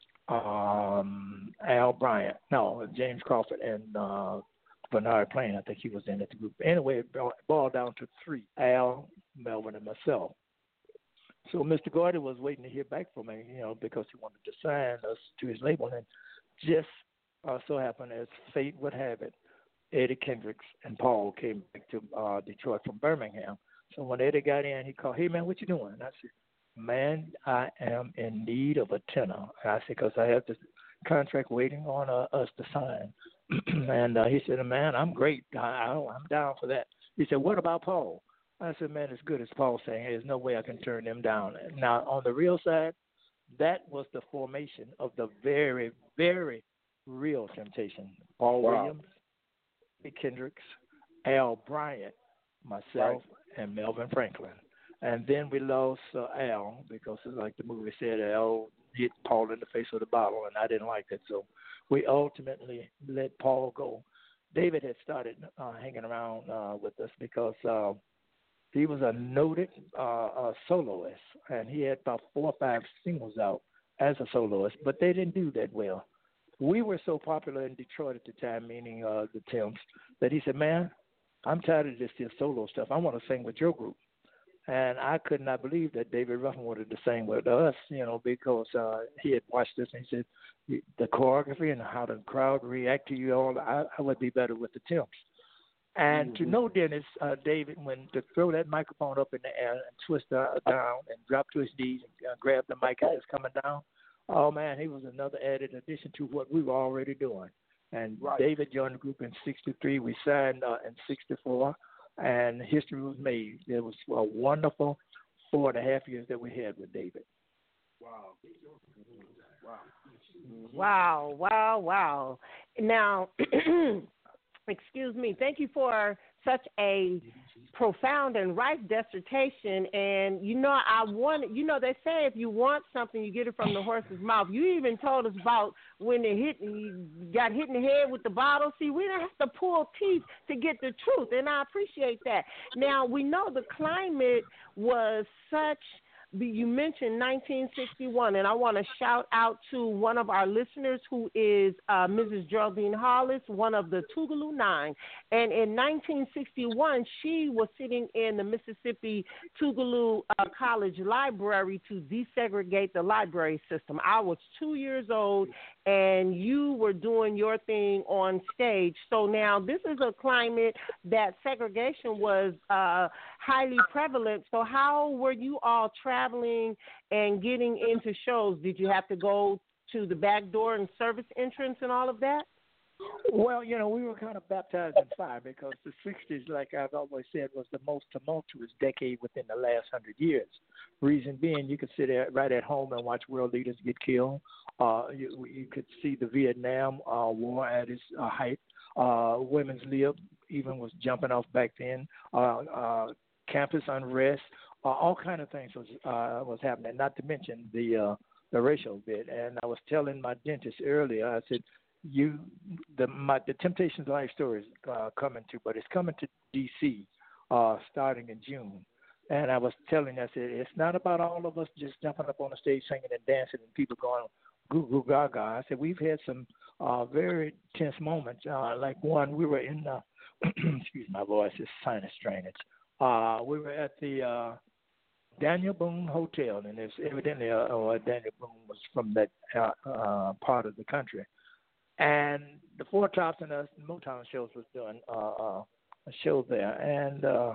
um, Al Bryant. No, James Crawford and uh, Bernard Plain. I think he was in that group. Anyway, it boiled down to three: Al, Melvin, and myself. So Mister Gordy was waiting to hear back from me, you know, because he wanted to sign us to his label. And just uh, so happened, as fate would have it, Eddie Kendricks and Paul came back to uh, Detroit from Birmingham. So when Eddie got in, he called, hey, man, what you doing? And I said, man, I am in need of a tenor. And I said, because I have this contract waiting on uh, us to sign. and uh, he said, man, I'm great. I, I, I'm down for that. He said, what about Paul? I said, man, as good as Paul's saying, there's no way I can turn them down. Now, on the real side, that was the formation of the very, very real Temptation. Paul wow. Williams, Eddie Kendricks, Al Bryant, myself, right. and Melvin Franklin. And then we lost uh, Al because, like the movie said, Al hit Paul in the face with a bottle, and I didn't like it. So we ultimately let Paul go. David had started uh, hanging around uh, with us because uh, he was a noted uh, uh, soloist, and he had about four or five singles out as a soloist, but they didn't do that well. We were so popular in Detroit at the time, meaning uh, the Temps, that he said, man, I'm tired of this, this solo stuff. I want to sing with your group. And I could not believe that David Ruffin wanted to sing with us, you know, because uh, he had watched this and he said, the choreography and how the crowd react to you all, I, I would be better with the Temps. And mm-hmm. to know Dennis, uh, David, when to throw that microphone up in the air and twist uh, down and drop to his knees and uh, grab the mic as it's coming down, oh, man, he was another added addition to what we were already doing. And right. David joined the group in sixty-three. We signed uh, in sixty-four, and history was made. It was a wonderful four and a half years that we had with David. Wow. Wow. Wow, wow, wow. Now, excuse me, thank you for such a profound and ripe dissertation. And, you know, I want, you know, they say if you want something, you get it from the horse's mouth. You even told us about when they hit, you got hit in the head with the bottle. See, we didn't have to pull teeth to get the truth, and I appreciate that. Now, we know the climate was such you mentioned nineteen sixty-one, and I want to shout out to one of our listeners who is uh, Missus Geraldine Hollis, one of the Tougaloo Nine. And in nineteen sixty-one, she was sitting in the Mississippi Tougaloo uh, College Library to desegregate the library system. I was two years old, and you were doing your thing on stage. So now this is a climate that segregation was uh, highly prevalent. So how were you all traveling and getting into shows? Did you have to go to the back door and service entrance and all of that? Well, you know, we were kind of baptized in fire because the sixties, like I've always said, was the most tumultuous decade within the last hundred years. Reason being, you could sit at, right at home and watch world leaders get killed. Uh, you, you could see the Vietnam uh, War at its uh, height. Uh, women's lib even was jumping off back then. Uh, uh, campus unrest, uh, all kind of things was uh, was happening. Not to mention the uh, the racial bit. And I was telling my dentist earlier, I said, You, the my the Temptations Life Story is uh, coming to, but it's coming to D C uh, starting in June. And I was telling, I said, it's not about all of us just jumping up on the stage singing and dancing and people going goo goo gaga. I said we've had some uh, very tense moments. Uh, like one, we were in the excuse my voice, it's sinus drainage. Uh, we were at the uh, Daniel Boone Hotel, and it's evidently uh, uh, Daniel Boone was from that uh, uh, part of the country. And the Four Tops and us Motown shows was doing uh, uh, a show there, and uh,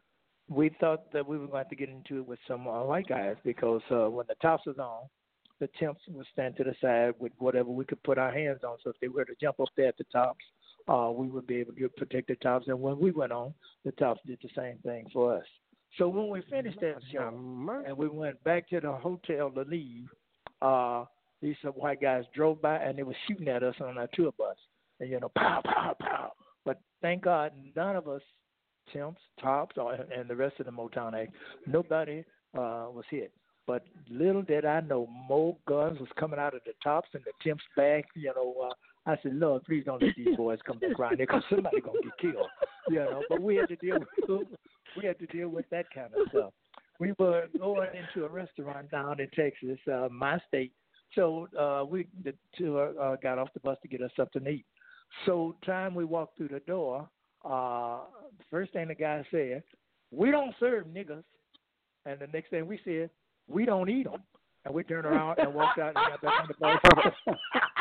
we thought that we were going to, to get into it with some uh, white guys because uh, when the Tops was on, the Temps would stand to the side with whatever we could put our hands on. So if they were to jump up there at the Tops, uh, we would be able to protect the Tops. And when we went on, the Tops did the same thing for us. So when we finished that show and we went back to the hotel to leave, uh, these white guys drove by and they were shooting at us on our tour bus. And, you know, pow, pow, pow. But thank God none of us, Temps, Tops, or, and the rest of the Motown Act, nobody uh, was hit. But little did I know more guns was coming out of the Tops and the Temps back. You know, uh, I said, Lord, please don't let these boys come back around there because somebody's going to get killed. You know, but we had to deal with we had to deal with that kind of stuff. We were going into a restaurant down in Texas, uh, my state. So uh, we the tour uh, got off the bus to get us something to eat. So time we walked through the door, uh, the first thing the guy said, we don't serve niggas. And the next thing we said, we don't eat them. And we turned around and walked out and got back on the bus.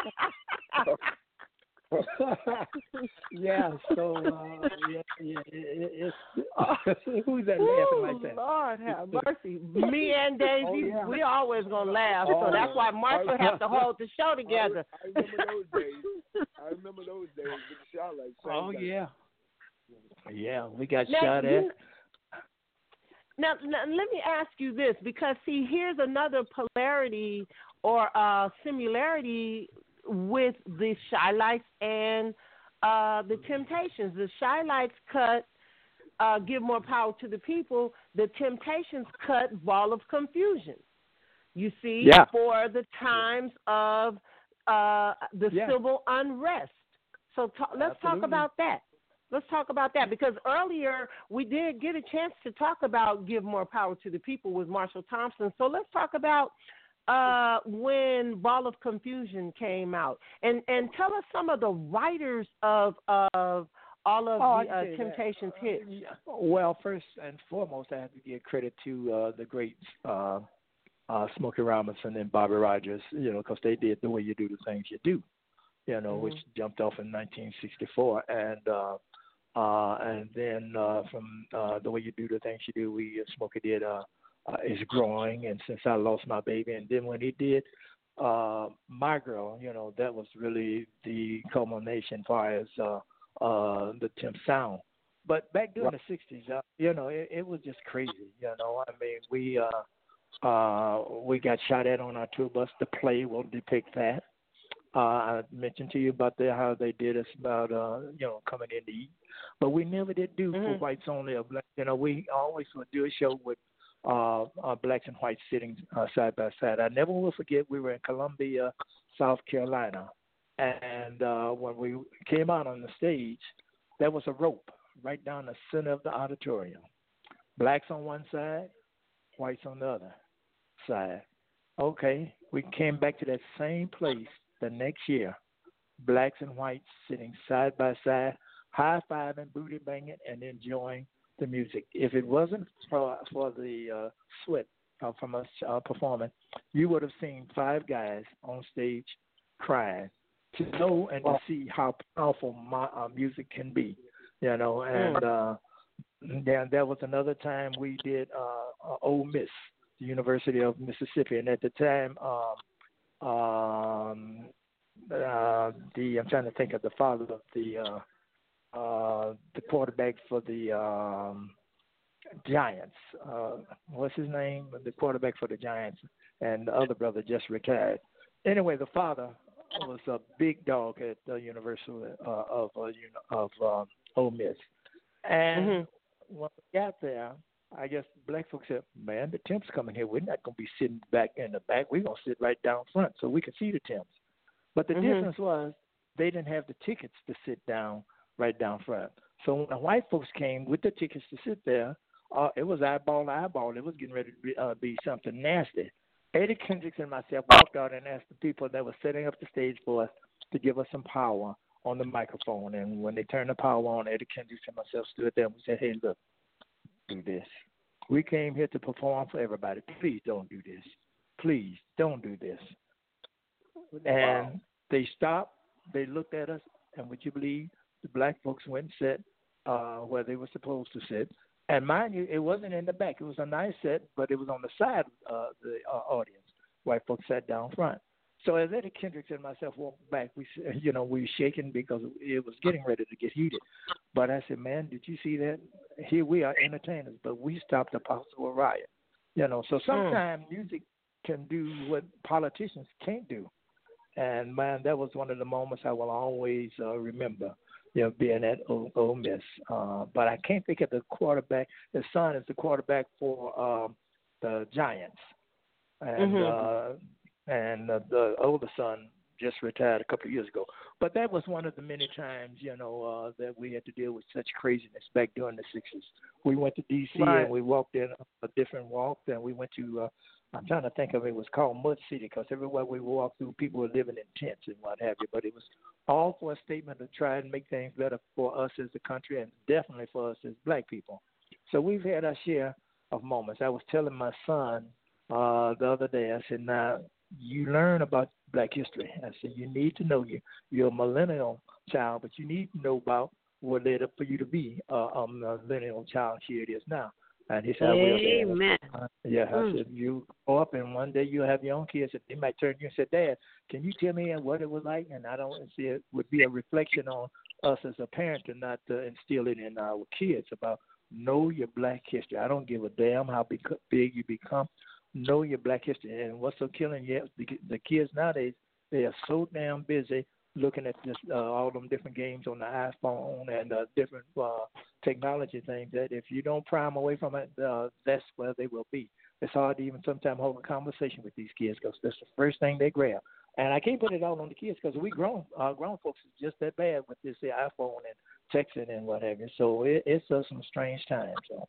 yeah, so, uh, yeah, yeah, it, it's, who's that laughing like that? Lord have mercy. Me and Daisy, oh, yeah. we always going to laugh, oh, so that's why Marshall have to hold the show together. I, I remember those days. I remember those days with the shot like Oh, time. yeah. Yeah, we got now, shot at. You, now, now, let me ask you this, because, see, here's another polarity or uh, similarity with the Chi-Lites and uh, the Temptations. The Chi-Lites cut uh, Give More Power to the People. The Temptations cut Ball of Confusion, you see, yeah. for the times of uh, the yeah. civil unrest. So ta- let's Absolutely. talk about that. Let's talk about that, because earlier we did get a chance to talk about Give More Power to the People with Marshall Thompson. So let's talk about uh, when Ball of Confusion came out. And and tell us some of the writers of of all of oh, the uh, Temptations uh, hits. Yeah. Well, first and foremost, I have to give credit to uh, the great uh, uh, Smokey Robinson and Bobby Rogers, you know, because they did The Way You Do the Things You Do, you know, mm-hmm. which jumped off in nineteen sixty-four. And uh, uh, and then uh, from uh, The Way You Do the Things You Do, we uh, Smokey did uh, uh, Is Growing, and Since I Lost My Baby. And then when he did uh, My Girl, you know, that was really the culmination as far as uh, uh, the Temp sound. But back during the sixties, uh, you know, it, it was just crazy. You know, I mean, we uh, uh, we got shot at on our tour bus. The play will depict that. Uh, I mentioned to you about the, how they did us about, uh, you know, coming in to eat. But we never did do mm-hmm. for whites only. Or black. You know, we always would do a show with uh, uh, blacks and whites sitting uh, side by side. I never will forget we were in Columbia, South Carolina. And uh, when we came out on the stage, there was a rope right down the center of the auditorium. Blacks on one side, whites on the other. side. Okay, we came back to that same place the next year, blacks and whites sitting side by side, high-fiving, booty banging, and enjoying the music. If it wasn't for, for the uh, sweat uh, from us uh, performing, you would have seen five guys on stage crying to know and to see how powerful my uh, music can be, you know. And uh, then there was another time we did uh, uh, Ole Miss, the University of Mississippi, and at the time, um, um, uh, the I'm trying to think of the father of the uh, uh, the quarterback for the um, Giants. Uh, what's his name? The quarterback for the Giants, and the other brother just retired. Anyway, the father was a big dog at the University uh, of uh, of um, Ole Miss, and mm-hmm. when we got there, I guess black folks said, "Man, the Temps coming here. We're not going to be sitting back in the back. We're going to sit right down front so we can see the Temps." But the mm-hmm. difference was they didn't have the tickets to sit down right down front. So when the white folks came with the tickets to sit there, uh, it was eyeball to eyeball. It was getting ready to be, uh, be something nasty. Eddie Kendricks and myself walked out and asked the people that were setting up the stage for us to give us some power on the microphone. And when they turned the power on, Eddie Kendricks and myself stood there and we said, "Hey, look, do this. We came here to perform for everybody. Please don't do this. Please don't do this." And wow. They stopped. They looked at us, and would you believe the black folks went and sat uh, where they were supposed to sit. And mind you, it wasn't in the back. It was a nice set, but it was on the side of uh, the uh, audience. White folks sat down front. So as Eddie Kendricks and myself walked back, we, you know, we were shaking because it was getting ready to get heated. But I said, "Man, did you see that? Here we are entertainers, but we stopped a possible riot." You know, so sometimes mm. music can do what politicians can't do. And man, that was one of the moments I will always uh, remember. You know, being at Ole, Ole Miss. Uh, but I can't think of the quarterback. His son is the quarterback for um, the Giants. And mm-hmm. uh, and uh, the older son just retired a couple of years ago. But that was one of the many times, you know, uh, that we had to deal with such craziness back during the sixties. We went to D C Right. and we walked in a different walk. And we went to, uh, I'm trying to think of it, it was called Mud City because everywhere we walked through, people were living in tents and what have you. But it was all for a statement to try and make things better for us as a country and definitely for us as black people. So we've had our share of moments. I was telling my son uh, the other day, I said, now, you learn about black history. I said, you need to know you. You're a millennial child, but you need to know about what led up for you to be uh, a millennial child. Here it is now. And he said, Amen. Uh, yeah, mm. I said, you go up and one day you'll have your own kids and they might turn to you and say, "Dad, can you tell me what it was like?" And I don't see it would be a reflection on us as a parent to not uh, instill it in our kids about know your black history. I don't give a damn how big, big you become. Know your black history. And what's so killing yet, the, the kids nowadays, they are so damn busy looking at just uh, all them different games on the iPhone and uh, different uh, technology things that if you don't pry them away from it, uh, that's where they will be. It's hard to even sometimes hold a conversation with these kids because that's the first thing they grab. And I can't put it all on the kids because we grown uh, grown folks is just that bad with this uh, iPhone and texting and what have you. So it, it's uh, some strange times. So.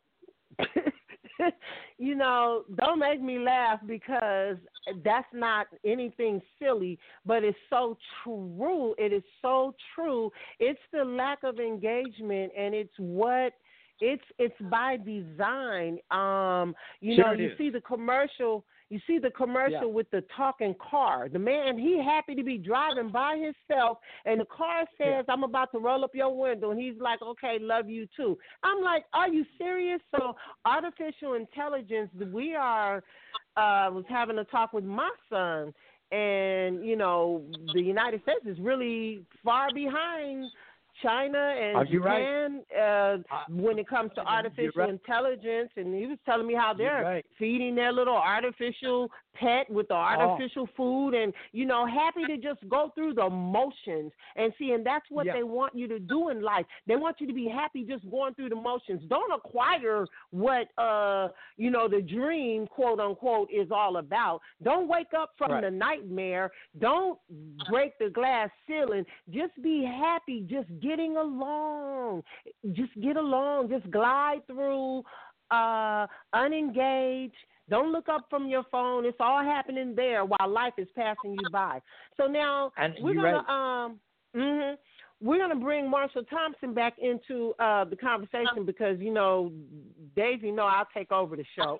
You know, don't make me laugh because that's not anything silly, but it's so true. It is so true. It's the lack of engagement, and it's what it's it's by design. Um, you sure know, you is. see the commercial. You see the commercial yeah. with the talking car. The man, he happy to be driving by himself, and the car says, yeah. "I'm about to roll up your window," and he's like, "Okay, love you too." I'm like, are you serious? So artificial intelligence, we are, uh, was having a talk with my son, and, you know, the United States is really far behind China and Are you Japan right? uh, when it comes to artificial right. intelligence, and he was telling me how they're right. feeding their little artificial pet with the artificial oh. food, and you know, happy to just go through the motions and see. And that's what yeah. they want you to do in life. They want you to be happy just going through the motions. Don't acquire what uh you know the dream, quote unquote, is all about. Don't wake up from right. the nightmare. Don't break the glass ceiling. Just be happy. Just getting along, just get along, just glide through, uh, unengaged, Don't look up from your phone. It's all happening there while life is passing you by. So now and we're you're gonna right. um mhm. We're going to bring Marshall Thompson back into uh, the conversation because, you know, Daisy, know I'll take over the show.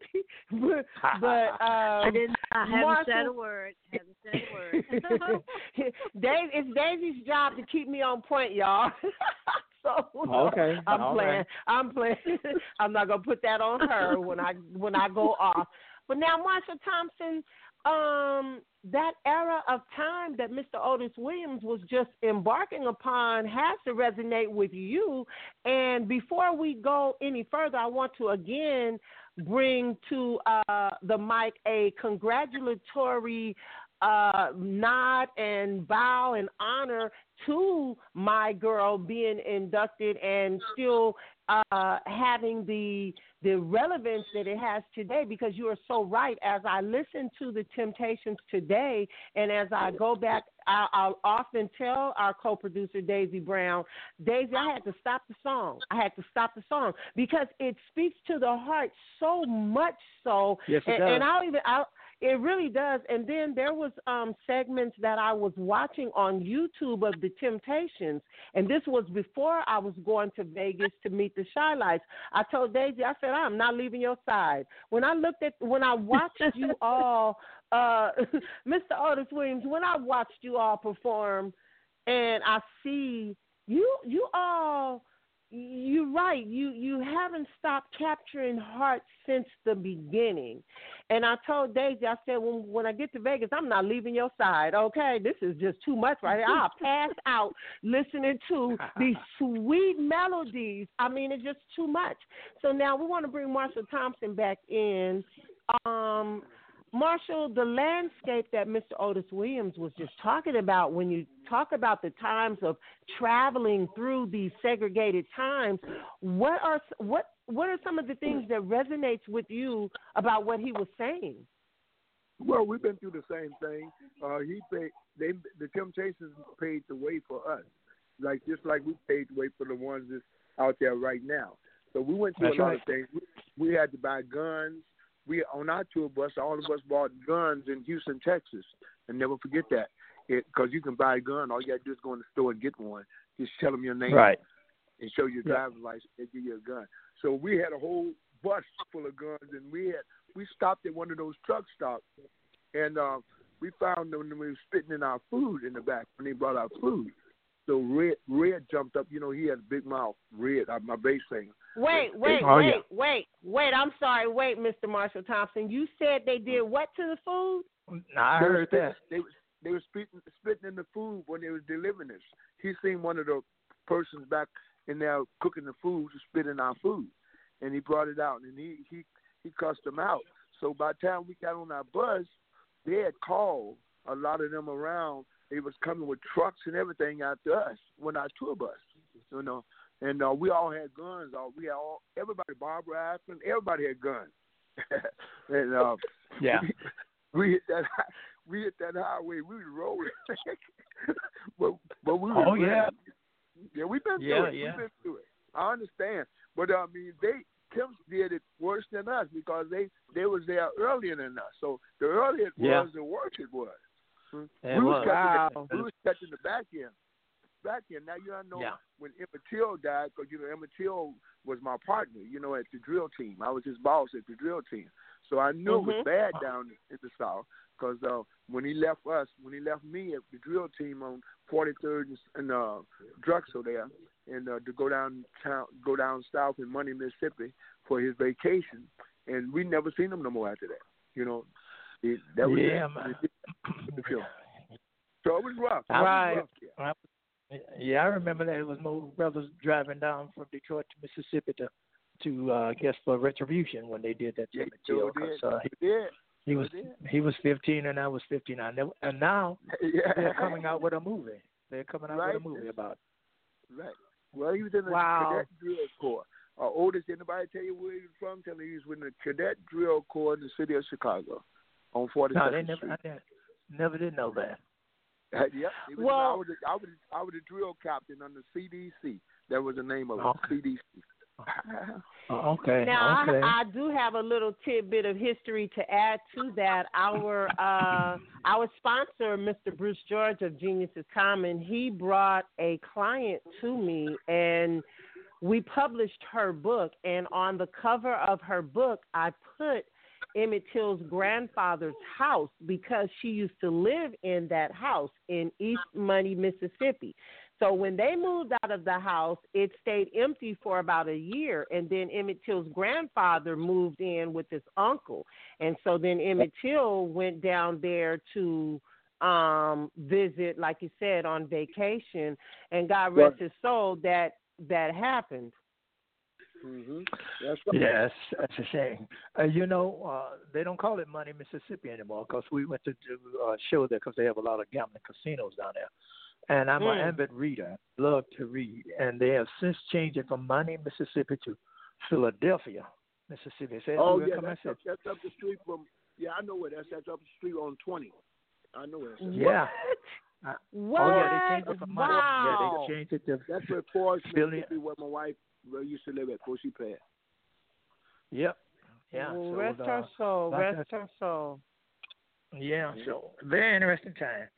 but but um, I didn't. I haven't Marshall, said a word. Haven't said a word. Dave, it's Daisy's job to keep me on point, y'all. so okay. I'm All playing. right. I'm playing. I'm not going to put that on her when I when I go off. But now, Marshall Thompson, um, that era of time that Mister Otis Williams was just embarking upon has to resonate with you. And before we go any further, I want to again bring to uh, the mic a congratulatory uh, nod and bow and honor to my girl being inducted and still uh, having the the relevance that it has today, because you are so right. As I listen to the Temptations today, and as I go back, I, I'll often tell our co-producer, Daisy Brown, Daisy, I had to stop the song. I had to stop the song because it speaks to the heart so much so. Yes, it and, does. and I'll even, I'll, it really does. And then there was um, segments that I was watching on YouTube of the Temptations, and this was before I was going to Vegas to meet the Shy Lights. I told Daisy, I said, I'm not leaving your side. When I looked at, when I watched you all, uh, Mister Otis Williams, when I watched you all perform, and I see you, you all, you're right. You you haven't stopped capturing hearts since the beginning. And I told Daisy, I said, when when I get to Vegas, I'm not leaving your side. Okay, this is just too much right here. I'll pass out listening to these sweet melodies. I mean, it's just too much. So now we want to bring Marshall Thompson back in. Um, Marshall, the landscape that Mister Otis Williams was just talking about, when you talk about the times of traveling through these segregated times, what are what what are some of the things that resonates with you about what he was saying? Well, we've been through the same thing. Uh, he paid. They the Temptations paid the way for us, like just like we paid the way for the ones that's out there right now. So we went through That's a lot right. of things. We, we had to buy guns. We on our tour bus, all of us bought guns in Houston, Texas, and never forget that. Because you can buy a gun, all you got to do is go in the store and get one. Just tell them your name, Right. and show your Yeah. driver's license. They give you a gun. So we had a whole bus full of guns, and we had we stopped at one of those truck stops, and uh, we found them when we were spitting in our food in the back when they brought our food. So Red Red jumped up. You know, he had a big mouth. Red, uh, my bass singer. Wait, wait, Oh, wait, yeah. wait, wait. I'm sorry. Wait, Mister Marshall Thompson. You said they did what to the food? I They were heard spitting- that. They was they were spitting spitting in the food when they was delivering us. He seen one of the persons back in there cooking the food to spit in our food, and he brought it out, and he he he cussed them out. So by the time we got on our bus, they had called a lot of them around. They was coming with trucks and everything out to us when our tour bus, you know. And uh, we all had guns. Uh, we had all everybody, Barbara Aspen, everybody had guns. and uh, Yeah. we, we hit that we hit that highway. We was rolling, but but we Oh, was yeah. ready. Yeah, we've been Yeah, through it. yeah. We've been through it. I understand, but I mean, they Temps did it worse than us because they they was there earlier than us. So the earlier it Yeah. was, the worse it was. It we was. was Wow. catching the, we was catching the back end. Back end. Now you don't know Yeah. when Emmett Till died, because you know Emmett Till was my partner. You know, at the drill team, I was his boss at the drill team. So I knew it Mhm. was bad down in the South. Because uh, when he left us, when he left me at the drill team on forty-third and, and uh, Drexel there, and uh, to go down town, go down south in Money, Mississippi for his vacation, and we never seen him no more after that. You know, it, that was Yeah, it. man. The film. So it was rough. It was Right. rough, yeah. Yeah, I remember that. It was my brothers driving down from Detroit to Mississippi to, to uh, I guess, for retribution when they did that Yeah, Jimmy sure Till. 'cause, did. uh, he, Yeah. he was Sure did. he was fifteen and I was fifteen. I never, and now Yeah. they're coming out with a movie. They're coming out Right. with a movie about it. Right. Well, he was in the Wow. cadet drill corps. Uh, Otis, anybody tell you where he was from? Tell you he was in the cadet drill corps in the city of Chicago on No, forty-second they never, Street. I didn't, never did know that. Uh, yep. He was, Well- I was, a, I was, a, I was a drill captain under C D C. That was the name of it, Okay. C D C. Oh, okay. Now, okay. I, I do have a little tidbit of history to add to that. Our uh, our sponsor, Mister Bruce George of Genius is Common, he brought a client to me, and we published her book. And on the cover of her book, I put Emmett Till's grandfather's house because she used to live in that house in East Money, Mississippi. So when they moved out of the house, it stayed empty for about a year, and then Emmett Till's grandfather moved in with his uncle. And so then Emmett Till went down there to um, visit, like you said, on vacation, and God rest his soul, that that happened. Mm-hmm. That's right. Yes, that's a shame. Uh, you know, uh, they don't call it Money, Mississippi anymore because we went to do a show there because they have a lot of gambling casinos down there. And I'm Mm. an avid reader, love to read. And they have since changed it from Money, Mississippi to Philadelphia, Mississippi. Say, Oh, do yeah, come that's and up, that's up the street from, yeah, I know where that's, that's up the street on twenty. I know where that's at. Yeah. Uh, What? Oh, yeah, they changed it from Money. Wow. Yeah, they changed it to That's where Forest, Philly. Mississippi, where my wife uh, used to live at before she passed. Yep. Yeah. Well, so, rest uh, her soul. like Rest her soul. Yeah, so very interesting times.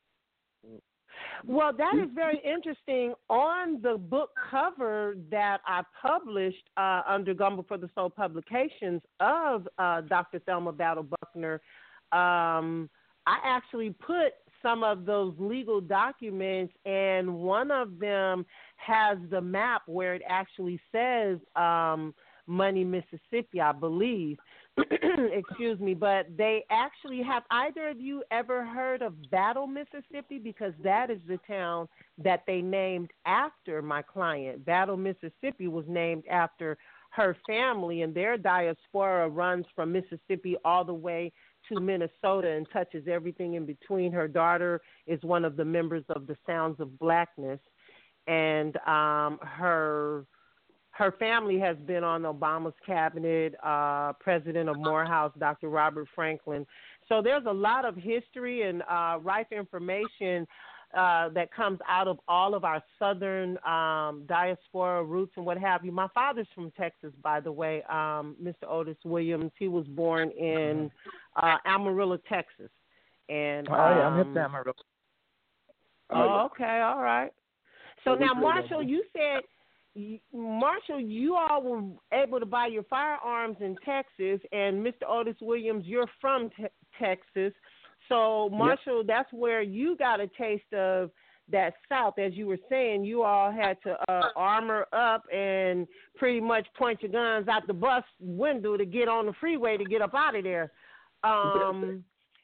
Well, that is very interesting. On the book cover that I published uh, under Gumbo for the Soul Publications of uh, Doctor Thelma Battle Buckner, um, I actually put some of those legal documents, and one of them has the map where it actually says um, Money, Mississippi, I believe. Excuse me, but they actually have. Either of you ever heard of Battle, Mississippi? Because that is the town that they named after my client. Battle, Mississippi was named after her family, and their diaspora runs from Mississippi all the way to Minnesota and touches everything in between. Her daughter is one of the members of the Sounds of Blackness, and um, her her family has been on Obama's cabinet, uh, president of Morehouse, Doctor Robert Franklin. So there's a lot of history and uh, ripe information uh, that comes out of all of our southern um, diaspora roots and what have you. My father's from Texas, by the way, um, Mister Otis Williams. He was born in uh, Amarillo, Texas. And Oh, yeah, I'm um, hip Amarillo. Oh, okay, all right. So we now, good, Marshall, then. you said, you- Marshall, you all were able to buy your firearms in Texas, and Mister Otis Williams, you're from te- Texas. So, Marshall, that's where you got a taste of that South. As you were saying, you all had to uh, armor up and pretty much point your guns out the bus window to get on the freeway to get up out of there. Um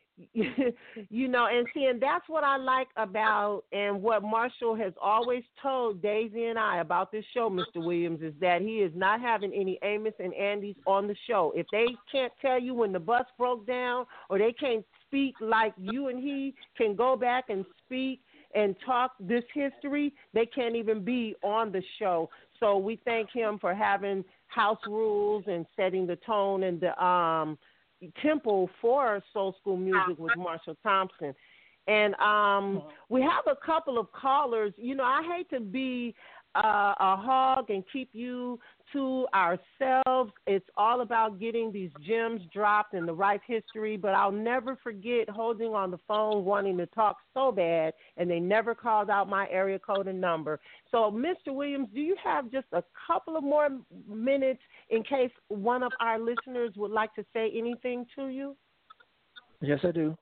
You know, and see, and that's what I like about, and what Marshall has always told Daisy and I about this show, Mister Williams, is that he is not having any Amos and Andys on the show. If they can't tell you when the bus broke down, or they can't speak like you and he can go back and speak and talk this history, they can't even be on the show. So we thank him for having house rules and setting the tone and the um tempo for Soul School Music with Marshall Thompson. And um, we have a couple of callers. You know, I hate to be uh, a hog and keep you to ourselves. It's all about getting these gems dropped in the right history, but I'll never forget holding on the phone wanting to talk so bad, and they never called out my area code and number. So, Mister Williams, do you have just a couple of more minutes in case one of our listeners would like to say anything to you? Yes, I do.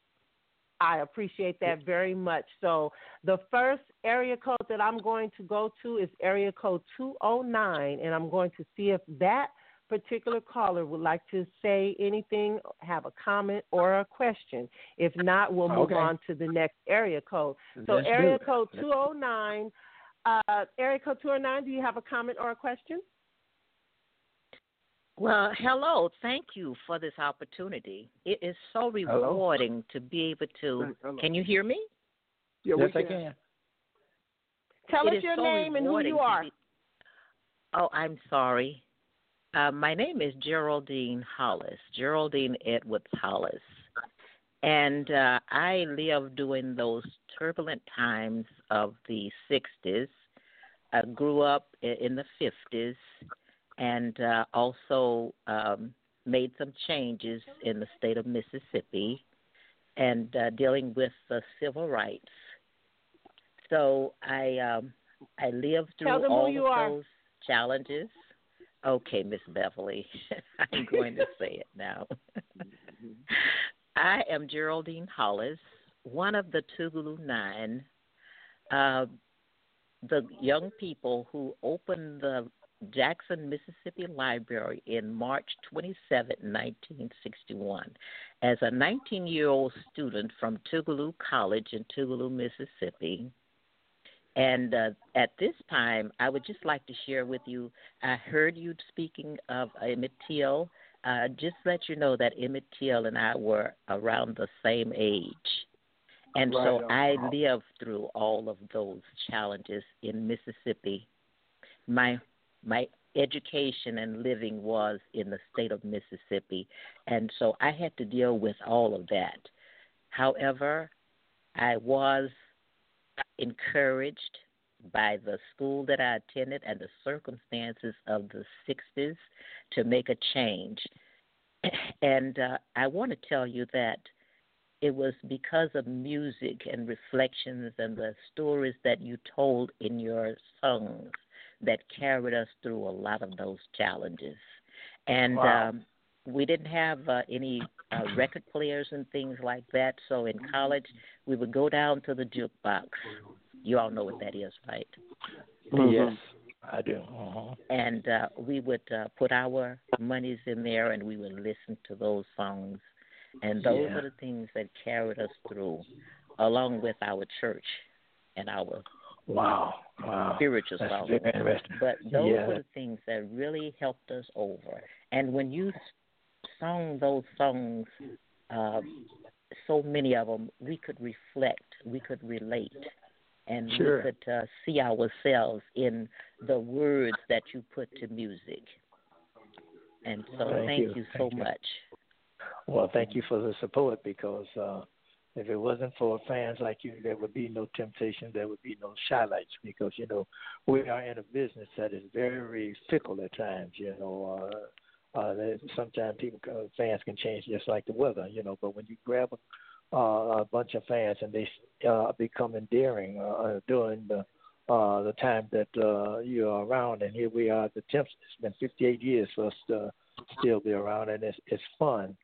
I appreciate that very much. So the first area code that I'm going to go to is area code two oh nine, and I'm going to see if that particular caller would like to say anything, have a comment, or a question. If not, we'll move Okay. on to the next area code. So Let's do area it. code two oh nine, uh, area code two oh nine, do you have a comment or a question? Well, hello. Thank you for this opportunity. It is so rewarding to be able to. Hello. Can you hear me? Yeah, Yes, we I can. can. Tell It us is your so name and who rewarding you to are. be- Oh, I'm sorry. Uh, my name is Geraldine Hollis, Geraldine Edwards Hollis. And uh, I lived during those turbulent times of the sixties. I grew up in the fifties and uh, also um, made some changes in the state of Mississippi and uh, dealing with uh, civil rights. So I um, I lived through all of are. those challenges. Okay, Miss Beverly, I'm going to say it now. I am Geraldine Hollis, one of the Tougaloo Nine, uh, the young people who opened the Jackson, Mississippi Library in March twenty-seventh, nineteen sixty-one, as a nineteen-year-old student from Tougaloo College in Tougaloo, Mississippi. And uh, at this time, I would just like to share with you, I heard you speaking of Emmett Till. Uh, just let you know that Emmett Till and I were around the same age. And right so on. I lived through all of those challenges in Mississippi. My my education and living was in the state of Mississippi, and so I had to deal with all of that. However, I was encouraged by the school that I attended and the circumstances of the sixties to make a change. And uh, I want to tell you that it was because of music and reflections and the stories that you told in your songs that carried us through a lot of those challenges. And wow. um, we didn't have uh, any uh, record players and things like that, so in college we would go down to the jukebox. You all know what that is, right? Mm-hmm. Yes, I do. Uh-huh. And uh, we would uh, put our monies in there and we would listen to those songs. And those yeah. are the things that carried us through, along with our church and our wow, wow. spiritual That's songs. very interesting. But those yeah. were the things that really helped us over. And when you sung those songs, uh, so many of them, we could reflect, we could relate, and sure. we could uh, see ourselves in the words that you put to music. And so thank, thank you, you so thank you. much. Well, thank you for the support, because uh, if it wasn't for fans like you, there would be no Temptation, there would be no Shy-Lights, because, you know, we are in a business that is very fickle at times, you know. Uh, uh, sometimes people, uh, fans can change just like the weather, you know, but when you grab a, uh, a bunch of fans and they uh, become endearing uh, during the uh, the time that uh, you're around, and here we are at the Temps. It's been fifty-eight years for us to still be around, and it's, it's fun.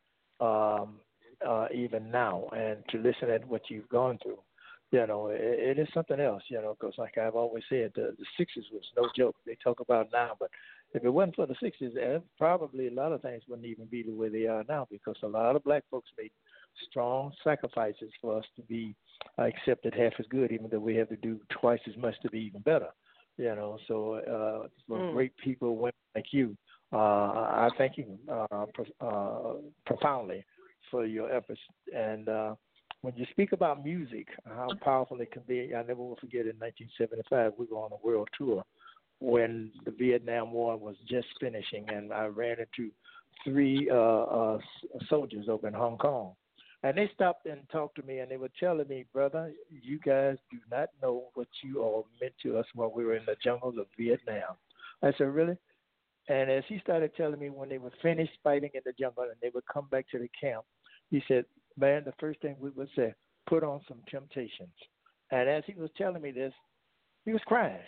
Um, uh, even now, and to listen at what you've gone through, you know, it, it is something else, you know, because like I've always said, the, the sixties was no joke. They talk about it now, but if it wasn't for the sixties, probably a lot of things wouldn't even be the way they are now, because a lot of black folks made strong sacrifices for us to be uh, accepted half as good, even though we have to do twice as much to be even better, you know. So uh, for mm. great people, women like you, uh, I thank you uh, pro- uh, profoundly for your efforts. And uh, when you speak about music, how powerful it can be, I never will forget in nineteen seventy-five, we were on a world tour when the Vietnam War was just finishing, and I ran into three uh, uh, soldiers over in Hong Kong. And they stopped and talked to me, and they were telling me, brother, you guys do not know what you all meant to us while we were in the jungles of Vietnam. I said, really? And as he started telling me when they were finished fighting in the jungle and they would come back to the camp, he said, man, the first thing we would say, put on some Temptations. And as he was telling me this, he was crying.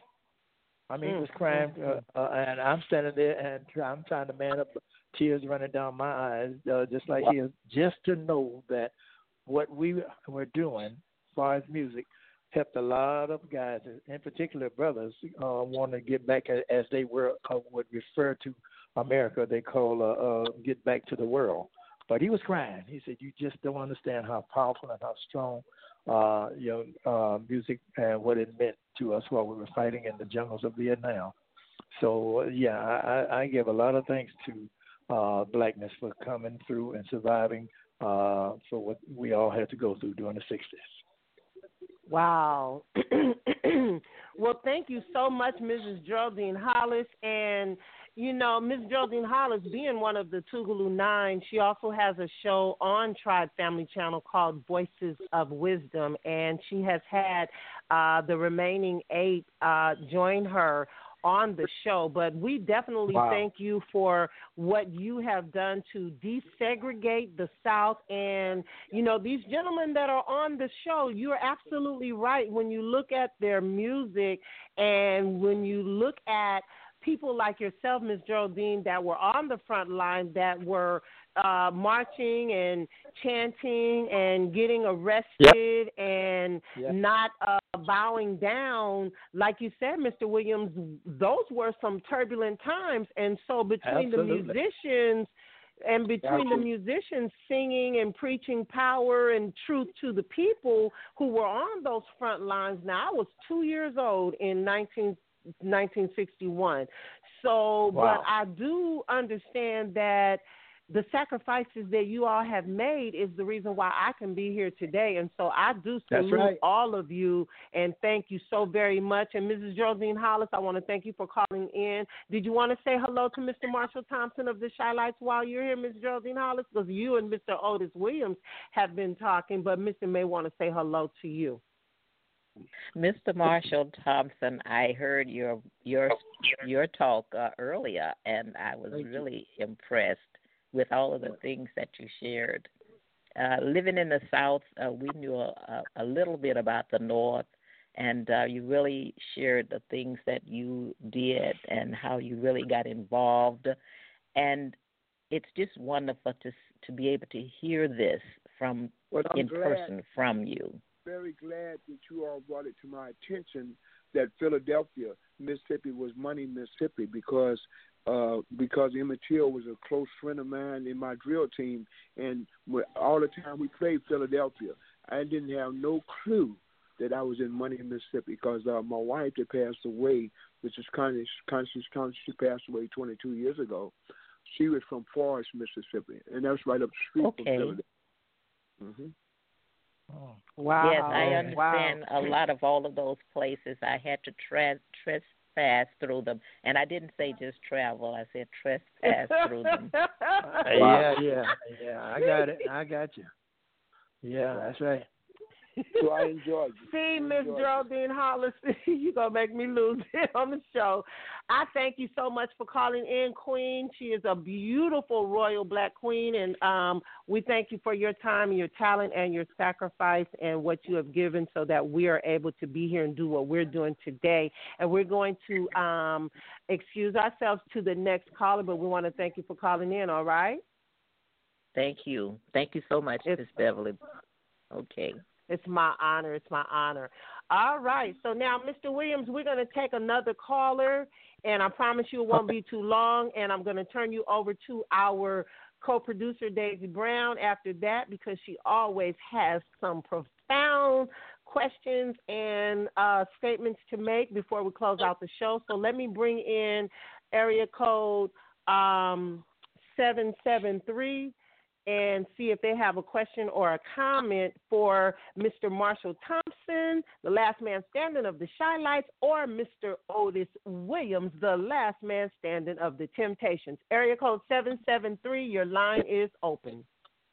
I mean, he was crying, uh, uh, and I'm standing there, and I'm trying to man up, tears running down my eyes, uh, just like he is, just to know that what we were doing as far as music helped a lot of guys, in particular brothers, uh, want to get back, as they were uh, would refer to America, they call uh, uh, get back to the world. But he was crying. He said, you just don't understand how powerful and how strong uh, you know, uh, music and what it meant to us while we were fighting in the jungles of Vietnam. So, yeah, I, I give a lot of thanks to uh, blackness for coming through and surviving uh, for what we all had to go through during the sixties. Wow. Well, thank you so much, Missus Geraldine Hollis. And You know, Miss Geraldine Hollis, being one of the Tougaloo Nine, she also has a show on Tribe Family Channel called Voices of Wisdom, and she has had uh, the remaining eight uh, join her on the show. But we definitely Wow. thank you for what you have done to desegregate the South. And, you know, these gentlemen that are on the show, you're absolutely right. When you look at their music and when you look at people like yourself, Miz Geraldine, that were on the front line, that were uh, marching and chanting and getting arrested yep. and yep. not uh, bowing down, like you said, Mister Williams, those were some turbulent times. And so between Absolutely. the musicians and between Absolutely. the musicians singing and preaching power and truth to the people who were on those front lines. Now, I was two years old in nineteen sixty-one. So, wow. but I do understand that the sacrifices that you all have made is the reason why I can be here today. And so I do salute right. all of you and thank you so very much. And Missus Geraldine Hollis, I want to thank you for calling in. Did you want to say hello to Mister Marshall Thompson of the Shy-Lights while you're here, Miz Geraldine Hollis? Because you and Mister Otis Williams have been talking, but Mister may want to say hello to you. Mister Marshall Thompson, I heard your your your talk uh, earlier, and I was Thank really you. impressed with all of the things that you shared. Uh, living in the South, uh, we knew a, a little bit about the North, and uh, you really shared the things that you did and how you really got involved. And it's just wonderful to to be able to hear this from well, in glad. person from you. Very glad that you all brought it to my attention that Philadelphia, Mississippi was money Mississippi because uh, because Emmett Till was a close friend of mine in my drill team, and all the time we played Philadelphia, I didn't have no clue that I was in money Mississippi because uh, my wife that passed away, which is Constance Constance, she passed away twenty-two years ago. She was from Forest, Mississippi, and that's right up the street okay. from Philadelphia. Mm-hmm. Oh, wow. Yes, I understand wow. a lot of all of those places. I had to tra- trespass through them. And I didn't say just travel. I said trespass through them. Yeah, yeah, yeah. I got it. I got you. Yeah, that's right. So I enjoyed it. See, Miss Geraldine Hollis, you're going to make me lose it on the show. I thank you so much for calling in, Queen. She is a beautiful royal black queen, and um, we thank you for your time and your talent and your sacrifice and what you have given so that we are able to be here and do what we're doing today. And we're going to um, excuse ourselves to the next caller, but we want to thank you for calling in, all right? Thank you. Thank you so much, Miss Beverly. Okay. It's my honor. It's my honor. All right. So now, Mister Williams, we're going to take another caller, and I promise you it won't be too long, and I'm going to turn you over to our co-producer, Daisy Brown, after that because she always has some profound questions and uh, statements to make before we close out the show. So let me bring in area code um, seven seven three. And see if they have a question or a comment for Mister Marshall Thompson, the last man standing of the Shy-Lights, or Mister Otis Williams, the last man standing of the Temptations. Area code seven seven three, your line is open.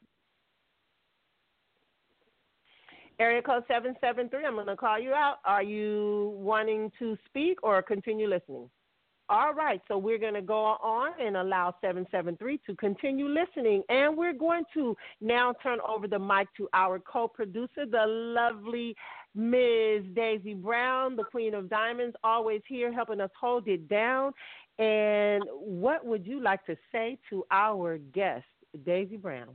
Area code seven seven three, I'm going to call you out. Are you wanting to speak or continue listening? All right, so we're going to go on and allow seven seven three to continue listening. And we're going to now turn over the mic to our co-producer, the lovely Miz Daisy Brown, the Queen of Diamonds, always here helping us hold it down. And what would you like to say to our guest, Daisy Brown?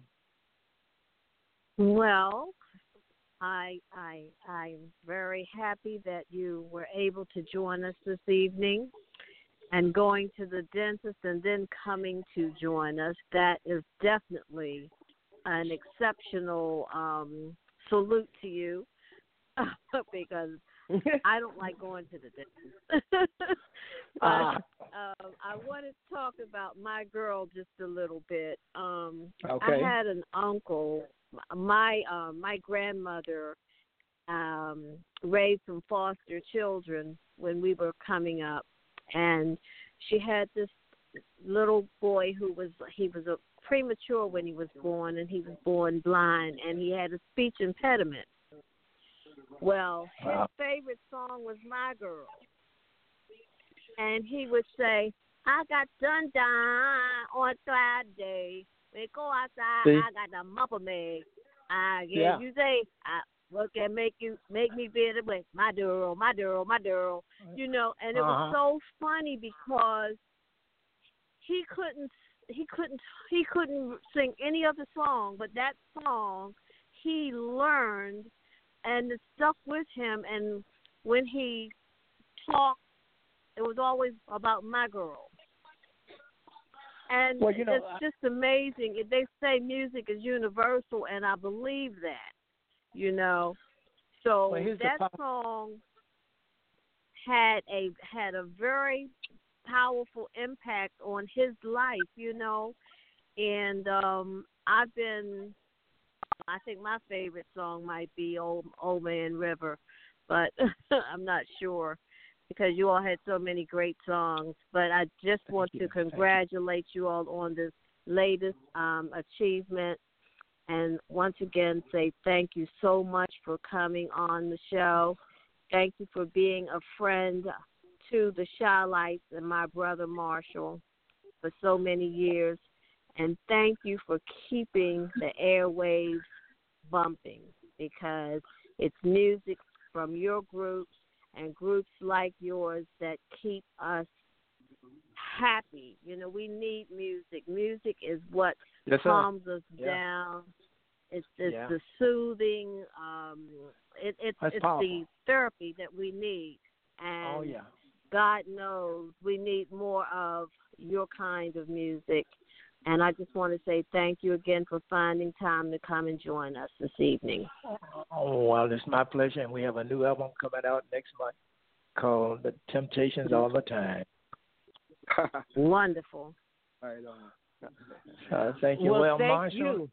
Well, I, I, I'm very happy that you were able to join us this evening. And going to the dentist and then coming to join us, that is definitely an exceptional um, salute to you because I don't like going to the dentist. but uh, uh, I want to talk about my girl just a little bit. Um, okay. I had an uncle. My uh, my grandmother um, raised some foster children when we were coming up. And she had this little boy who was he was a premature when he was born, and he was born blind, and he had a speech impediment. Well, his wow. favorite song was My Girl, and he would say, I got done done on Friday. We go outside, See? I got the mupper made. I guess yeah. you say, I what can make you make me feel the way, my girl, my girl, my girl, you know. And it uh-huh. was so funny because he couldn't, he couldn't, he couldn't sing any other song, but that song he learned, and it stuck with him. And when he talked, it was always about my girl. And well, you know, it's I, just amazing. They say music is universal, and I believe that. You know, so well, that pop- song had a had a very powerful impact on his life. You know, and um, I've been. I think my favorite song might be "Old Old Man River," but I'm not sure because you all had so many great songs. But I just Thank want you. to congratulate you. you all on this latest um, achievement. And once again, say thank you so much for coming on the show. Thank you for being a friend to the Chi-Lites and my brother Marshall for so many years. And thank you for keeping the airwaves bumping, because it's music from your groups and groups like yours that keep us happy. You know, we need music. Music is what yes, calms us yeah. down. It's, it's yeah. the soothing. Um, it, it's That's it's powerful. the therapy that we need. And oh yeah. God knows we need more of your kind of music. And I just want to say thank you again for finding time to come and join us this evening. Oh, well, it's my pleasure. And we have a new album coming out next month called The Temptations All the Time. Wonderful. Right on. Uh, thank you. Well, well thank Marshall. You.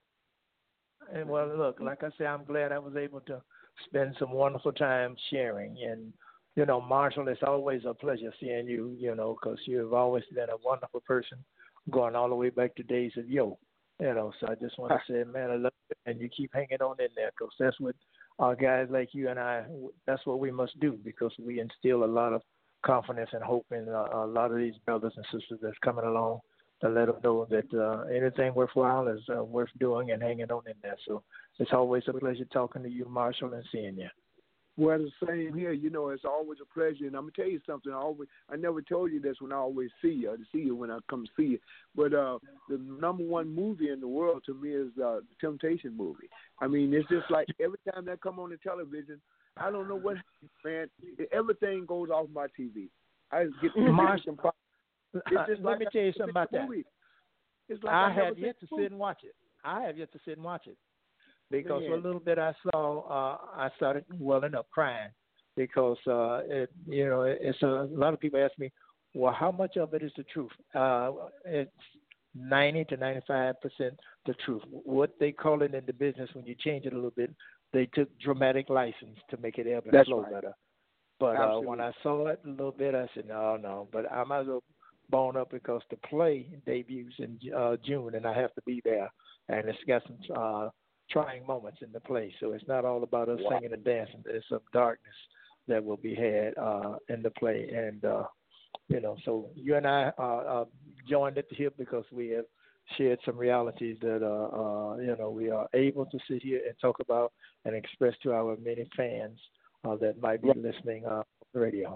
And well, look, like I say, I'm glad I was able to spend some wonderful time sharing. And, you know, Marshall, it's always a pleasure seeing you, you know, because you've always been a wonderful person going all the way back to days of Yo. You know, so I just want to say, man, I love you. And you keep hanging on in there, because that's what our guys like you and I, that's what we must do, because we instill a lot of confidence and hope in uh, a lot of these brothers and sisters that's coming along, to let them know that uh, anything worthwhile is uh, worth doing and hanging on in there. So it's always a pleasure talking to you, Marshall, and seeing you. Well, the same here. You know, it's always a pleasure. And I'm going to tell you something. I always, I never told you this when I always see you, to see you when I come see you. But uh, the number one movie in the world to me is uh, the Temptation movie. I mean, it's just like every time that come on the television, I don't know what, man, everything goes off my T V. I just get Marshall. It's just Let like me tell you something about that. It's like I, I have yet to movie. sit and watch it. I have yet to sit and watch it, because Man. for a little bit I saw, uh, I started welling up crying, because uh, it, you know, it's a, a lot of people ask me, well, how much of it is the truth? Uh, it's ninety to ninety-five percent the truth. What they call it in the business, when you change it a little bit, they took dramatic license to make it ebb and That's flow right. better. But uh, when I saw it a little bit, I said, no, no. But I might as well bone up, because the play debuts in uh, June, and I have to be there. And it's got some uh, trying moments in the play. So it's not all about us wow. singing and dancing. There's some darkness that will be had uh, in the play. And, uh, you know, so you and I uh, uh, joined at the hip, because we have shared some realities that, uh, uh, you know, we are able to sit here and talk about and express to our many fans uh, that might be right. listening uh, on the radio.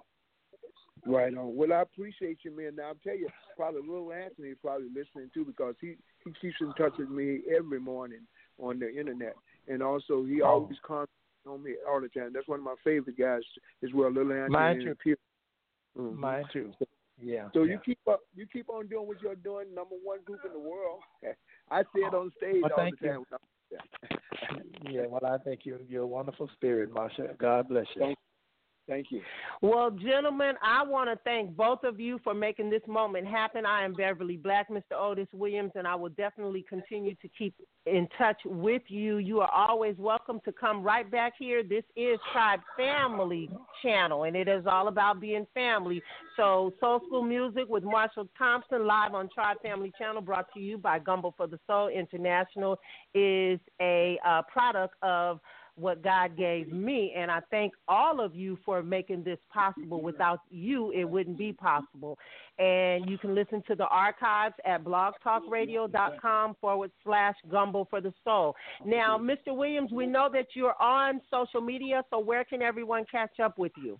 Right on. Well, I appreciate you, man. Now, I'll tell you, probably little Anthony is probably listening, too, because he, he keeps in touch with me every morning on the Internet. And also, he oh. always comments on me all the time. That's one of my favorite guys as well, little Anthony. Mine, too. Pierre. Mm-hmm. Mine, too. Yeah. So yeah. you keep up, you keep on doing what you're doing, number one group in the world. I see it on stage well, all the time. You. Yeah, well, I think you're, you're a wonderful spirit, Marsha. God bless you. Thank Thank you. Well, gentlemen, I want to thank both of you for making this moment happen. I am Beverly Black, Mister Otis Williams, and I will definitely continue to keep in touch with you. You are always welcome to come right back here. This is Tribe Family Channel, and it is all about being family. So Soul School Music with Marshall Thompson, live on Tribe Family Channel, brought to you by Gumbo for the Soul International, is a uh, product of what God gave me, and I thank all of you for making this possible. Without you, it wouldn't be possible. And you can listen to the archives at blogtalkradio.com forward slash gumbo for the soul. Now, Mister Williams, we know that you're on social media, so where can everyone catch up with you?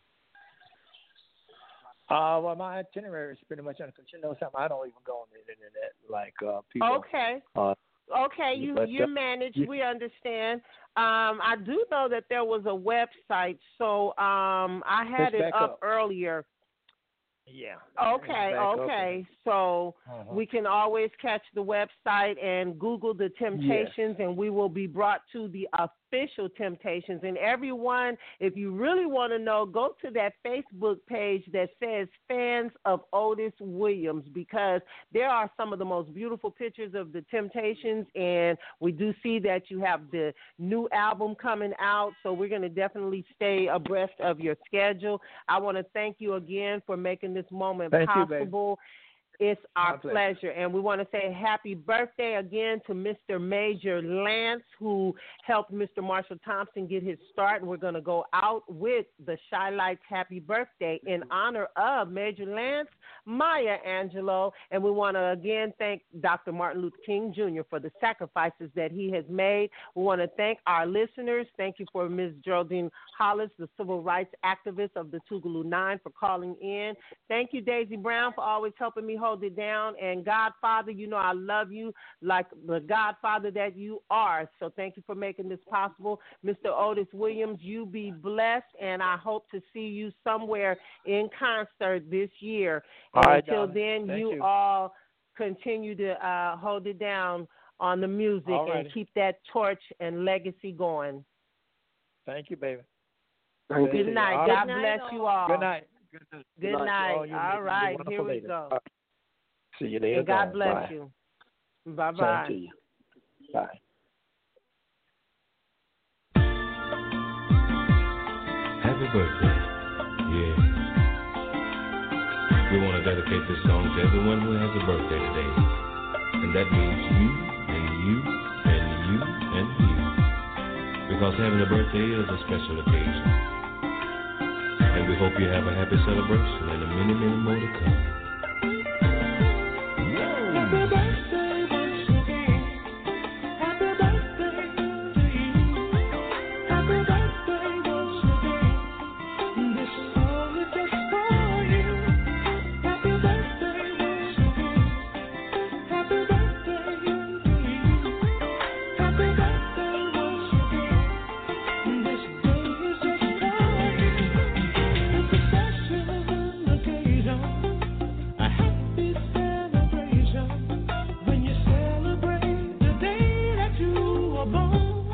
Uh, well, my itinerary is pretty much on, because you know something, I don't even go on the internet like uh, people. Okay. Uh, Okay, you but, you uh, manage. yeah. We understand. Um, I do know that there was a website, so um, I had It's it back up, up. earlier. Yeah. Okay, It's back okay. So Uh-huh. we can always catch the website and Google the Temptations, and we will be brought to the official Temptations. And everyone, if you really want to know, go to that Facebook page that says Fans of Otis Williams, because there are some of the most beautiful pictures of the Temptations, and we do see that you have the new album coming out, so we're going to definitely stay abreast of your schedule. I want to thank you again for making this moment Thank you, possible. It's our My pleasure. pleasure. And we want to say happy birthday again to Mister Major Lance, who helped Mister Marshall Thompson get his start. And we're going to go out with the Shy Lights Happy Birthday in honor of Major Lance, Maya Angelou. And we want to again thank Doctor Martin Luther King Junior for the sacrifices that he has made. We want to thank our listeners. Thank you for Miz Geraldine Hollis, the civil rights activist of the Tougaloo Nine, for calling in. Thank you, Daisy Brown, for always helping me hold it down. And Godfather, you know I love you like the Godfather that you are. So thank you for making this possible. Mister Otis Williams, you be blessed, and I hope to see you somewhere in concert this year. All And right, until darling. then, Thank you, you. all continue to uh, hold it down on the music All and righty. keep that torch and legacy going. Thank you, baby. Thank Good you. night. All God right. bless you all. Good night. Good night. Good Good night. night. Oh, you- All you're a right, wonderful here we lady. go. All right. See you later. And God on. bless Bye. you. Bye Same bye. to you. Bye. Happy birthday. Yeah. We want to dedicate this song to everyone who has a birthday today. And that means you, and you, and you, and you. Because having a birthday is a special occasion. And we hope you have a happy celebration and a many, many more to come. Happy birthday once again. Happy birthday to you. Happy birthday once again. This song is just for you. Happy birthday once again. Happy birthday to you. Happy birthday once again. This day is just for you. It's a special occasion. A happy celebration when you celebrate the day that you were born.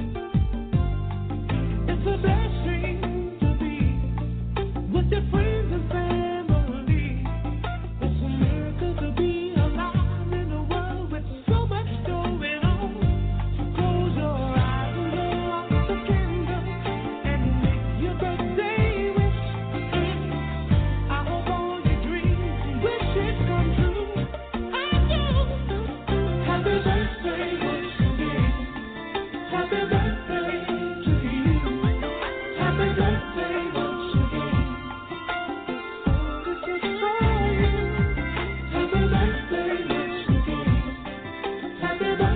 It's a blessing to be with your friends and family. It's a miracle to be alive in a world with so much going on. So close your eyes and blow out the candle and make your birthday wish. I hope all your dreams and wishes come true. I do. Happy birthday once again. Happy birthday to you. Happy birthday once again. This is for you. Happy birthday once again. Happy birthday.